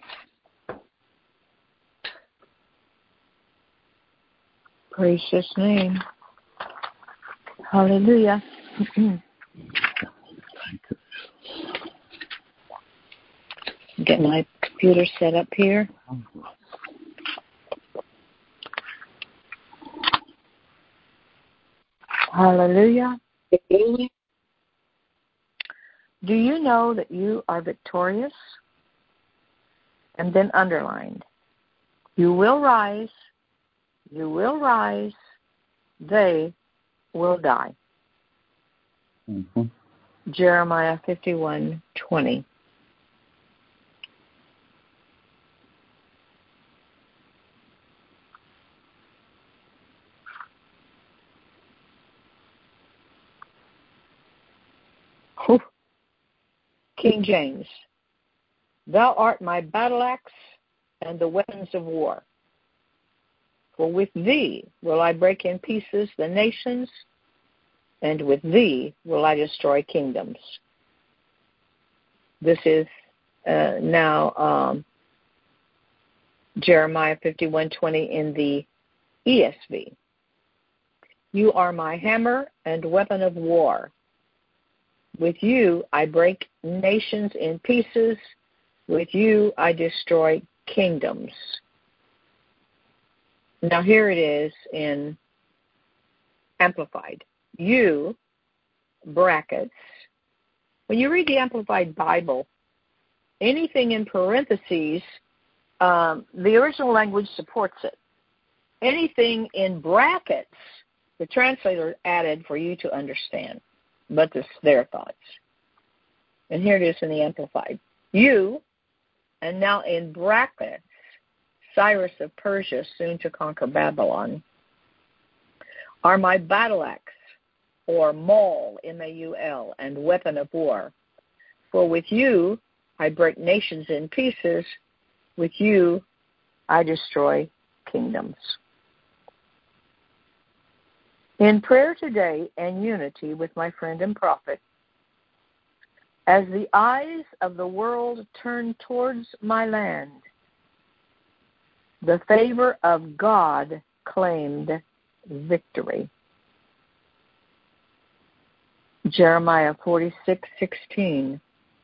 Praise His name. Hallelujah. Thank you. Get my computer set up here. Hallelujah. Do you know that you are victorious? And then underlined. You will rise. You will rise. They will die. Mm-hmm. Jeremiah fifty-one twenty. Whew. King James. Thou art my battle axe and the weapons of war. For with thee will I break in pieces the nations, and with thee will I destroy kingdoms. This is uh, now um, Jeremiah fifty-one twenty in the E S V. You are my hammer and weapon of war. With you I break nations in pieces. With you I destroy kingdoms. Now here it is in Amplified. You, brackets. When you read the Amplified Bible, anything in parentheses, um, the original language supports it. Anything in brackets, the translator added for you to understand, but it's their thoughts. And here it is in the Amplified. You, and now in brackets, Cyrus of Persia, soon to conquer Babylon, are my battle axe, or maul, M A U L, and weapon of war. For with you I break nations in pieces. With you I destroy kingdoms. In prayer today and unity with my friend and prophet, as the eyes of the world turn towards my land, the favor of God claimed victory. Jeremiah forty-six sixteen.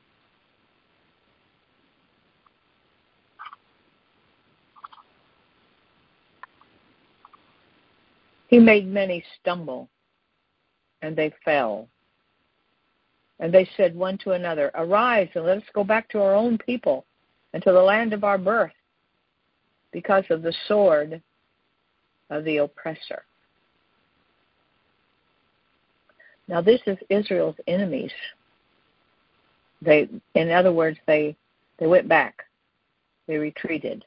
He made many stumble, and they fell. And they said one to another, Arise, and let us go back to our own people and to the land of our birth, because of the sword of the oppressor. Now this is Israel's enemies. They, in other words, they they went back. They retreated.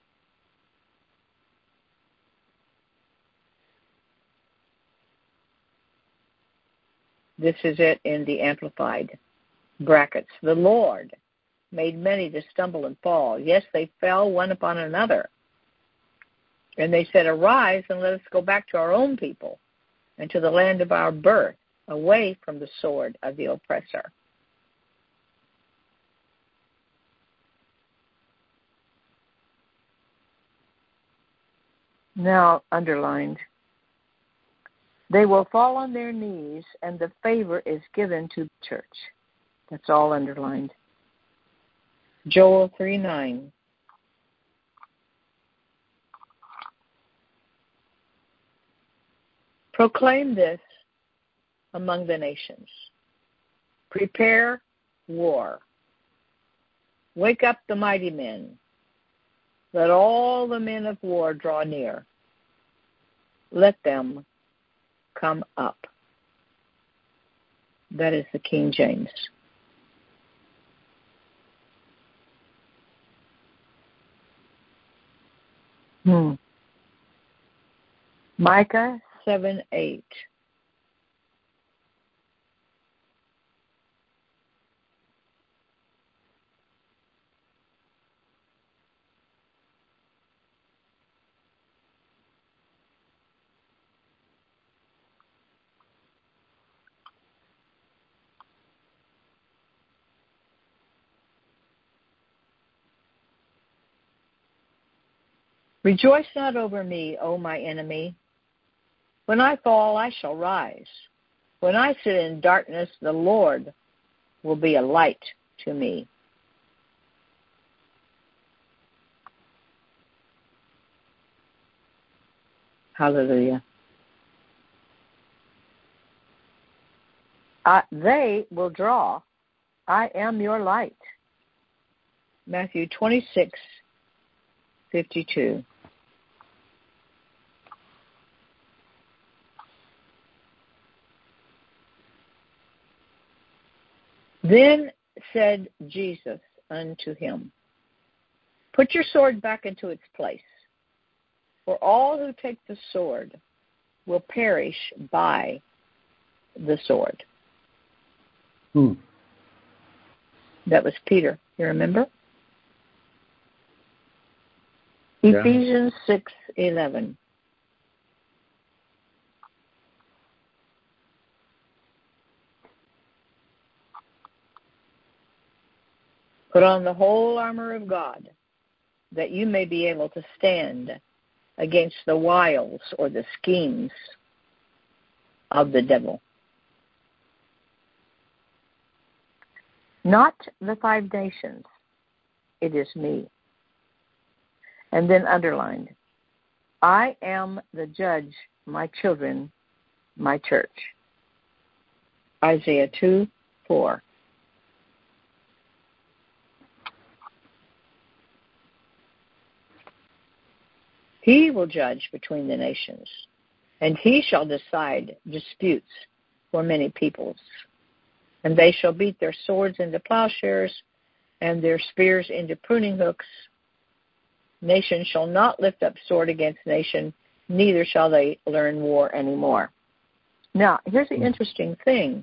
This is it in the Amplified brackets. The Lord made many to stumble and fall. Yes, they fell one upon another. And they said, Arise and let us go back to our own people and to the land of our birth, away from the sword of the oppressor. Now underlined. They will fall on their knees, and the favor is given to the church. That's all underlined. Joel three nine. Proclaim this among the nations. Prepare war. Wake up the mighty men. Let all the men of war draw near. Let them come up. That is the King James. Hmm. Micah seven eight. Rejoice not over me, O my enemy. When I fall, I shall rise. When I sit in darkness, the Lord will be a light to me. Hallelujah. Uh, they will draw. I am your light. Matthew twenty-six fifty-two. Then said Jesus unto him, Put your sword back into its place, for all who take the sword will perish by the sword. Hmm. That was Peter, you remember? Yeah. Ephesians six eleven. Put on the whole armor of God, that you may be able to stand against the wiles or the schemes of the devil. Not the five nations. It is me. And then underlined, I am the judge, my children, my church. Isaiah two, four. He will judge between the nations, and he shall decide disputes for many peoples. And they shall beat their swords into plowshares and their spears into pruning hooks. Nation shall not lift up sword against nation, neither shall they learn war anymore. Now, here's the interesting thing.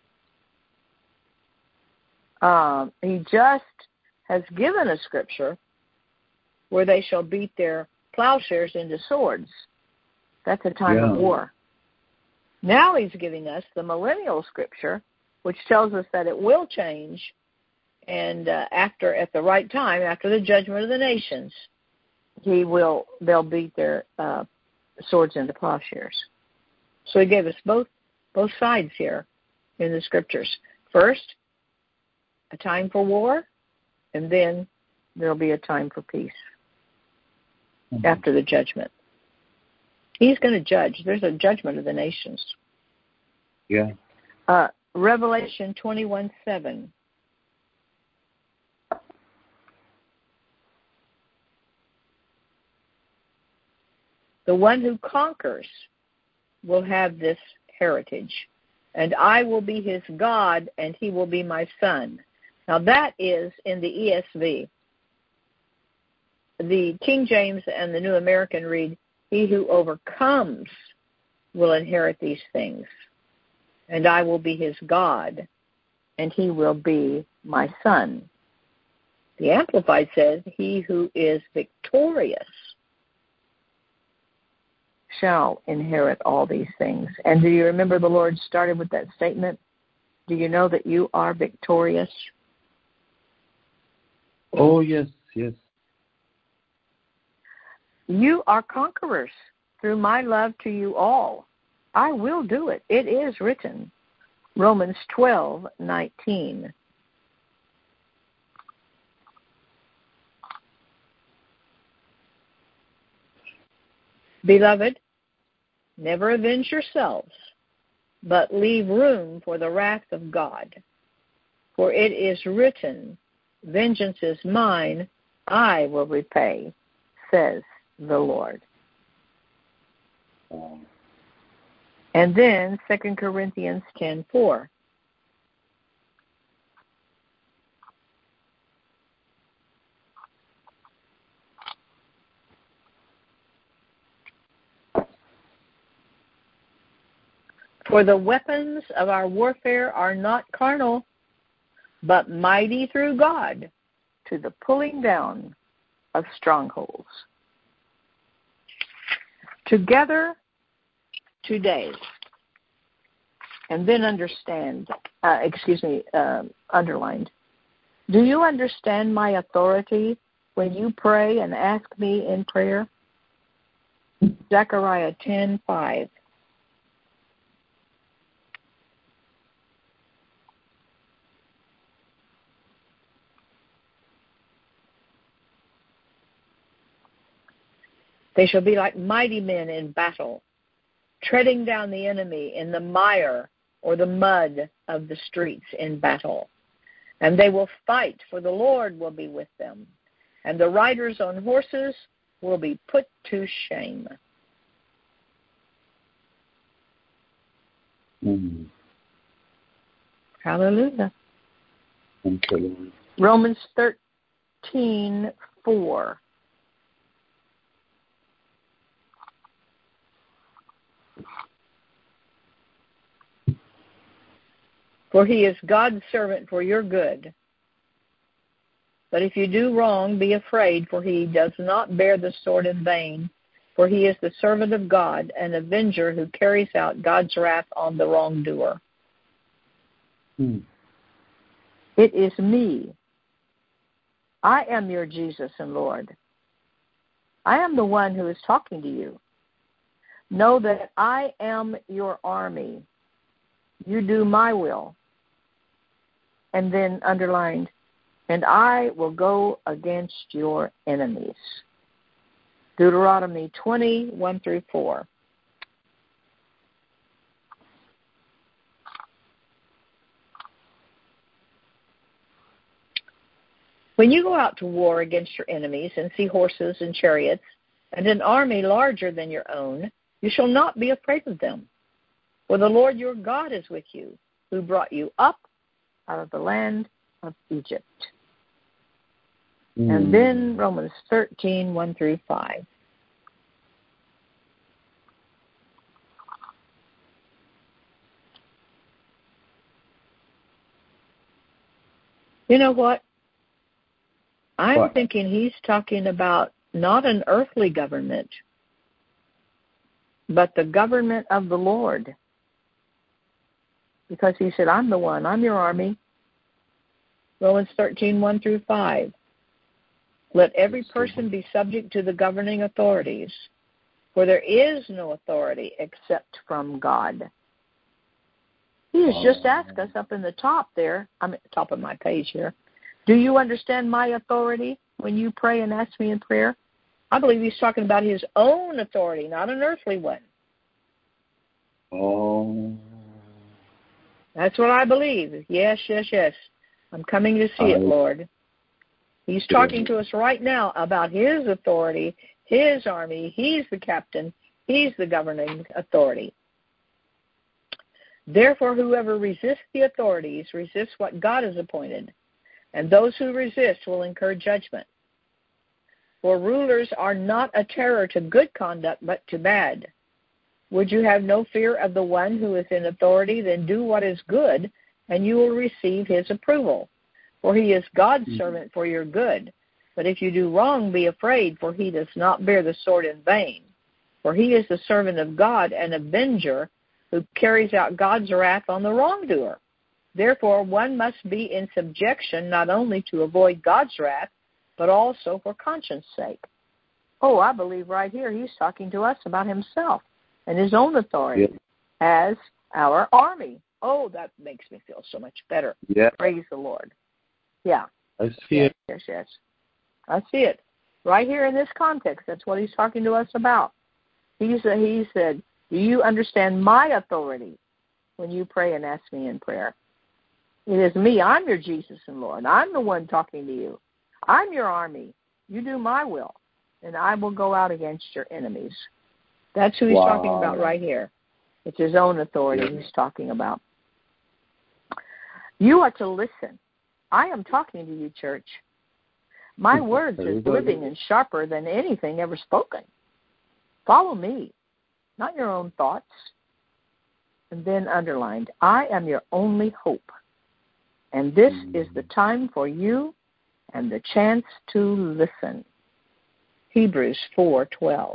Um, he just has given a scripture where they shall beat their plowshares into swords. That's a time yeah. of war. Now he's giving us the millennial scripture, which tells us that it will change, and uh, after, at the right time, after the judgment of the nations, he will. They'll beat their uh, swords into plowshares. So he gave us both both sides here in the scriptures. First, a time for war, and then there'll be a time for peace mm-hmm. after the judgment. He's going to judge. There's a judgment of the nations. Yeah. Uh, Revelation twenty-one seven. The one who conquers will have this heritage, and I will be his God, and he will be my son. Now that is in the E S V. The King James and the New American read, he who overcomes will inherit these things, and I will be his God, and he will be my son. The Amplified says, he who is victorious shall inherit all these things. And do you remember the Lord started with that statement? Do you know that you are victorious? Oh, yes, yes. You are conquerors through my love to you all. I will do it. It is written. Romans twelve nineteen. Beloved, never avenge yourselves, but leave room for the wrath of God. For it is written, vengeance is mine, I will repay, says the Lord. And then Second Corinthians ten four. For the weapons of our warfare are not carnal, but mighty through God to the pulling down of strongholds. Together today, and then understand, uh, excuse me, uh, underlined. Do you understand my authority when you pray and ask me in prayer? Zechariah ten five. They shall be like mighty men in battle, treading down the enemy in the mire or the mud of the streets in battle. And they will fight, for the Lord will be with them, and the riders on horses will be put to shame. Mm. Hallelujah. Thank you, Lord. Romans thirteen four. For he is God's servant for your good. But if you do wrong, be afraid, for he does not bear the sword in vain. For he is the servant of God, an avenger who carries out God's wrath on the wrongdoer. Hmm. It is me. I am your Jesus and Lord. I am the one who is talking to you. Know that I am your army. You do my will. and then underlined, and I will go against your enemies. Deuteronomy twenty, one through four. When you go out to war against your enemies and see horses and chariots and an army larger than your own, you shall not be afraid of them. For the Lord your God is with you, who brought you up out of the land of Egypt. Mm. And then Romans thirteen, one through five. You know what? I'm what? thinking he's talking about not an earthly government, but the government of the Lord. Because he said, I'm the one, I'm your army. Romans thirteen, one through five. Let every person be subject to the governing authorities, for there is no authority except from God. He has just asked us up in the top there, I'm at the top of my page here, do you understand my authority when you pray and ask me in prayer? I believe he's talking about his own authority, not an earthly one. Oh. That's what I believe. Yes, yes, yes. I'm coming to see it, Lord. He's talking to us right now about his authority, his army. He's the captain. He's the governing authority. Therefore, whoever resists the authorities resists what God has appointed, and those who resist will incur judgment. For rulers are not a terror to good conduct, but to bad. Would you have no fear of the one who is in authority? Then do what is good, and you will receive his approval. For he is God's mm-hmm. servant for your good. But if you do wrong, be afraid, for he does not bear the sword in vain. For he is the servant of God, an avenger, who carries out God's wrath on the wrongdoer. Therefore, one must be in subjection not only to avoid God's wrath, but also for conscience sake. Oh, I believe right here he's talking to us about himself and his own authority yeah. as our army. Oh, that makes me feel so much better. Yeah. Praise the Lord. Yeah. I see yes, it. Yes, yes. I see it. Right here in this context, that's what he's talking to us about. He said, he said, do you understand my authority when you pray and ask me in prayer? It is me. I'm your Jesus and Lord. I'm the one talking to you. I'm your army. You do my will, and I will go out against your enemies. That's who he's wow. talking about right here. It's his own authority yeah. he's talking about. You are to listen. I am talking to you, church. My words are living and sharper than anything ever spoken. Follow me, not your own thoughts. And then underlined, I am your only hope. And this mm. is the time for you and the chance to listen. Hebrews four twelve.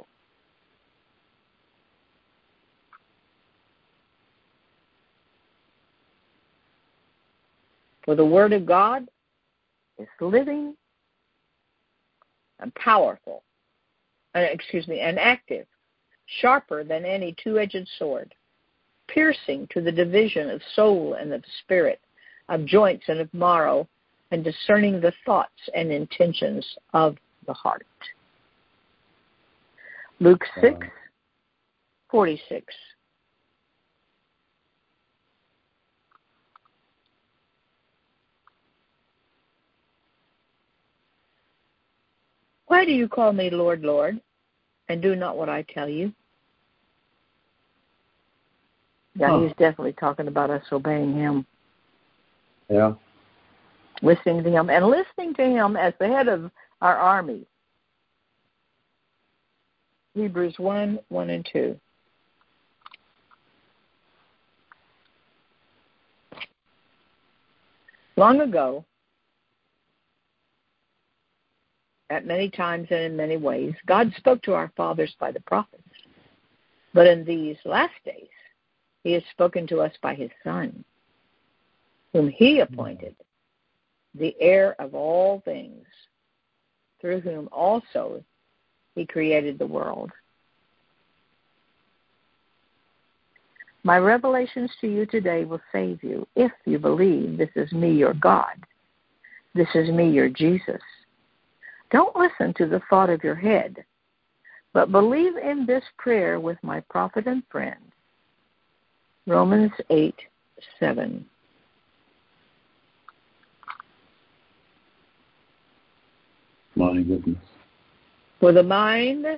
For the word of God is living and powerful, uh, excuse me, and active, sharper than any two-edged sword, piercing to the division of soul and of spirit, of joints and of marrow, and discerning the thoughts and intentions of the heart. Luke six forty-six. Why do you call me Lord, Lord, and do not what I tell you? Yeah, huh. He's definitely talking about us obeying him. Yeah. Listening to him, and listening to him as the head of our army. Hebrews one, one and two. Long ago, at many times and in many ways, God spoke to our fathers by the prophets. But in these last days, he has spoken to us by his Son, whom he appointed, the heir of all things, through whom also he created the world. My revelations to you today will save you if you believe this is me, your God. This is me, your Jesus. Don't listen to the thought of your head, but believe in this prayer with my prophet and friend. Romans eight, seven. My goodness. For the mind,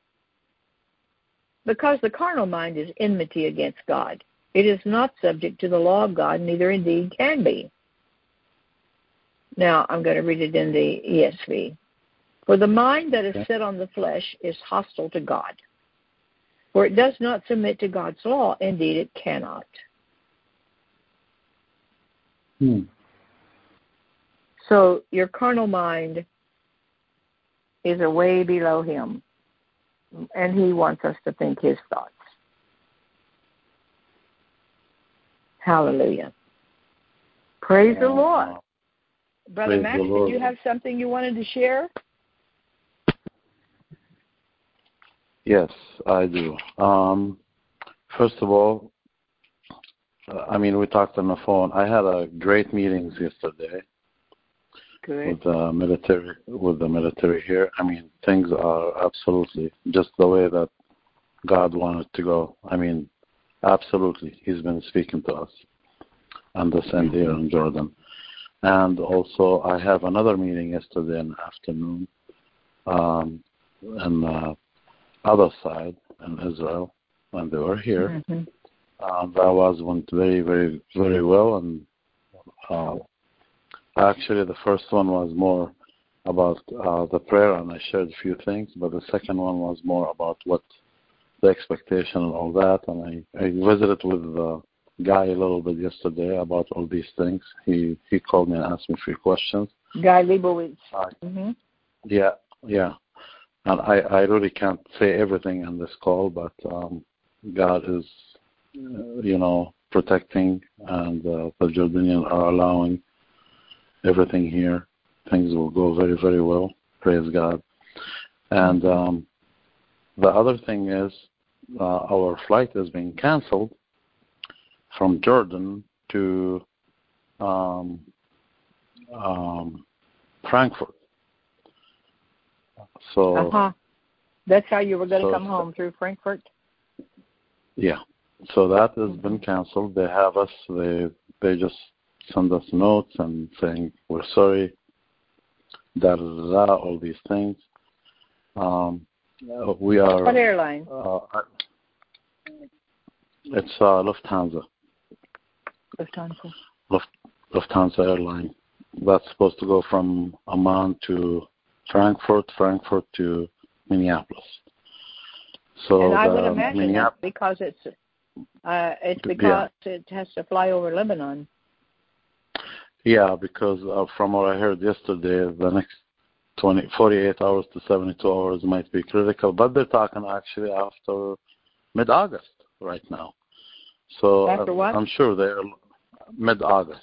because the carnal mind is enmity against God. It is not subject to the law of God, neither indeed can be. Now, I'm going to read it in the E S V. For the mind that is set on the flesh is hostile to God, for it does not submit to God's law. Indeed, it cannot. Hmm. So your carnal mind is a way below him, and he wants us to think his thoughts. Hallelujah. Praise the Lord. Brother Praise Max, the Lord. did you have something you wanted to share? Yes, I do. Um, first of all, I mean, we talked on the phone. I had a great meetings yesterday. Good. With the military, with the military here. I mean, things are absolutely just the way that God wanted to go. I mean, absolutely, He's been speaking to us on this end here in Jordan. And also, I have another meeting yesterday in the afternoon um, on the other side in Israel, when they were here. Mm-hmm. Uh, that was went very, very, very well, and uh, actually, the first one was more about uh, the prayer, and I shared a few things, but the second one was more about what the expectation and all that. And I, I visited with the guy a little bit yesterday about all these things. He he called me and asked me a few questions. Guy Leibowitz. Uh, mm-hmm. Yeah, yeah. And I, I really can't say everything on this call, but um, God is, uh, you know, protecting, and uh, the Jordanians are allowing everything here. Things will go very, very well. Praise God. And um, the other thing is uh, our flight is being canceled from Jordan to um, um, Frankfurt. So uh-huh. That's how you were going to so, come home, through Frankfurt? Yeah. So that has mm-hmm. been canceled. They have us. They they just send us notes and saying we're sorry. Da da da. da all these things. Um, we are. What airline? Uh, it's uh, Lufthansa. Lufthansa. Luft, Lufthansa airline. That's supposed to go from Amman to Frankfurt, Frankfurt to Minneapolis. So and I the would imagine Minneapolis, it's because it's uh, it's because yeah. it has to fly over Lebanon. Yeah, because uh, from what I heard yesterday, the next twenty, forty-eight hours to seventy-two hours might be critical, but they're talking actually after mid-August right now. So after what? I'm sure they're mid-August.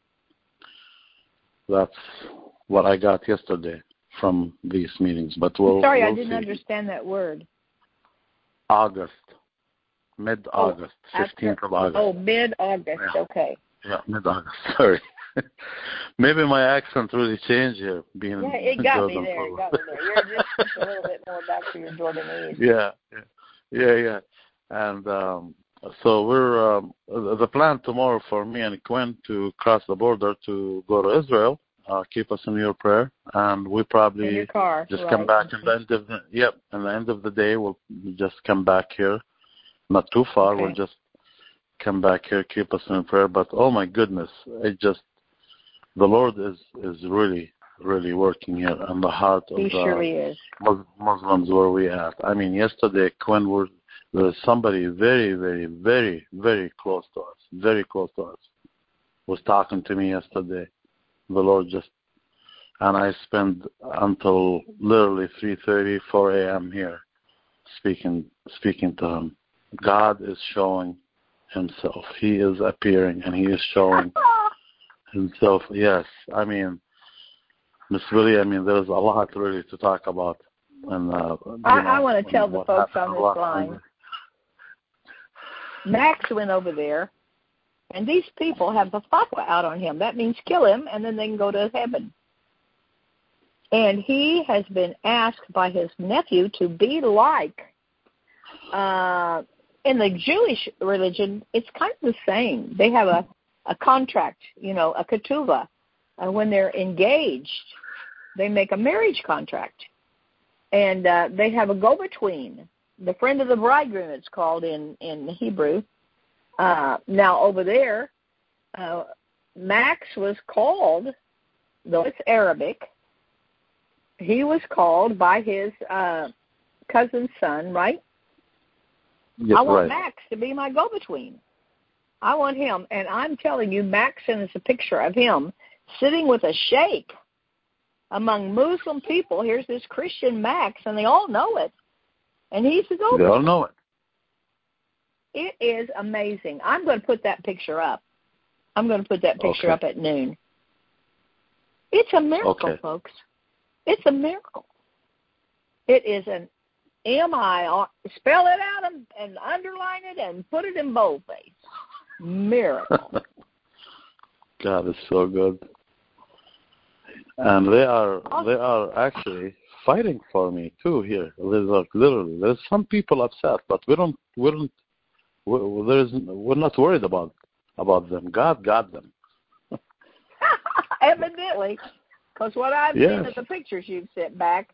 That's what I got yesterday from these meetings. But we'll, Sorry, we'll I didn't see. understand that word. August, mid-August, oh, fifteenth of August. Oh, mid-August. Yeah. Okay. Yeah, mid-August. Sorry. Maybe my accent really changed here. Being yeah, it got Jordan me there. It got me there. You're just a little bit more back to your Jordanese. Yeah, yeah, yeah, yeah. And um, so we're um, the plan tomorrow for me and Quinn to cross the border to go to Israel. Uh, keep us in your prayer, and we probably in your car, just right. come back at the end of the yep. At the end of the day, we'll just come back here. Not too far. Okay. We'll just come back here, keep us in prayer. But oh my goodness, it just the Lord is is really really working here in the heart of he the surely is. Muslims where we at. I mean, yesterday Quinn were there was somebody very very very very close to us, very close to us, was talking to me yesterday. The Lord just, and I spent until literally three thirty, four a.m. here speaking speaking to him. God is showing himself. He is appearing and he is showing himself. Yes, I mean, Miss Willie, I mean, there's a lot really to talk about. And uh, I, know, I want to tell the folks on this line. Max went over there, and these people have the fatwa out on him. That means kill him, and then they can go to heaven. And he has been asked by his nephew to be like, uh, in the Jewish religion, it's kind of the same. They have a, a contract, you know, a ketubah. Uh, when they're engaged, they make a marriage contract. And uh, they have a go-between, the friend of the bridegroom, it's called in, in Hebrew. Uh, now, over there, uh, Max was called, though it's Arabic, he was called by his uh, cousin's son, right? Yes, I want right. Max to be my go-between. I want him. And I'm telling you, Max sent us a picture of him sitting with a sheikh among Muslim people. Here's this Christian Max, and they all know it. And he's the go-between. They all know it. It is amazing. I'm going to put that picture up. I'm going to put that picture Okay. up at noon. It's a miracle, Okay. folks. It's a miracle. It is an M I. Spell it out and, and underline it and put it in boldface. Miracle. God is so good. And they are they are actually fighting for me too here. Literally, there's some people upset, but we don't we don't we, there's we're not worried about about them. God got them. Evidently, because what I've Yes. seen of the pictures you've sent back,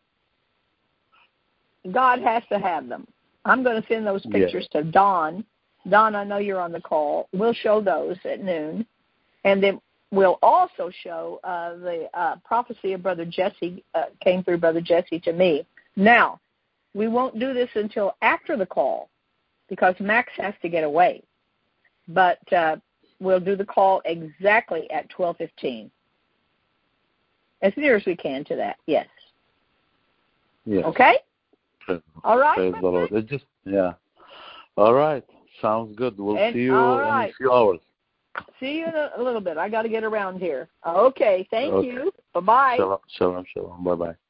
God has to have them. I'm going to send those pictures Yes. to Dawn. Dawn, I know you're on the call. We'll show those at noon. And then we'll also show uh, the uh, prophecy of Brother Jesse, uh, came through Brother Jesse to me. Now, we won't do this until after the call because Max has to get away. But uh, we'll do the call exactly at twelve fifteen. As near as we can to that, yes. Yes. Okay? Praise, All right. praise the Lord. It just yeah. All right. Sounds good. We'll And, see you all in right. a few hours. See you in a, a little bit. I got to get around here. Okay. Thank Okay. you. Bye-bye. Shalom, shalom, shalom. Bye bye.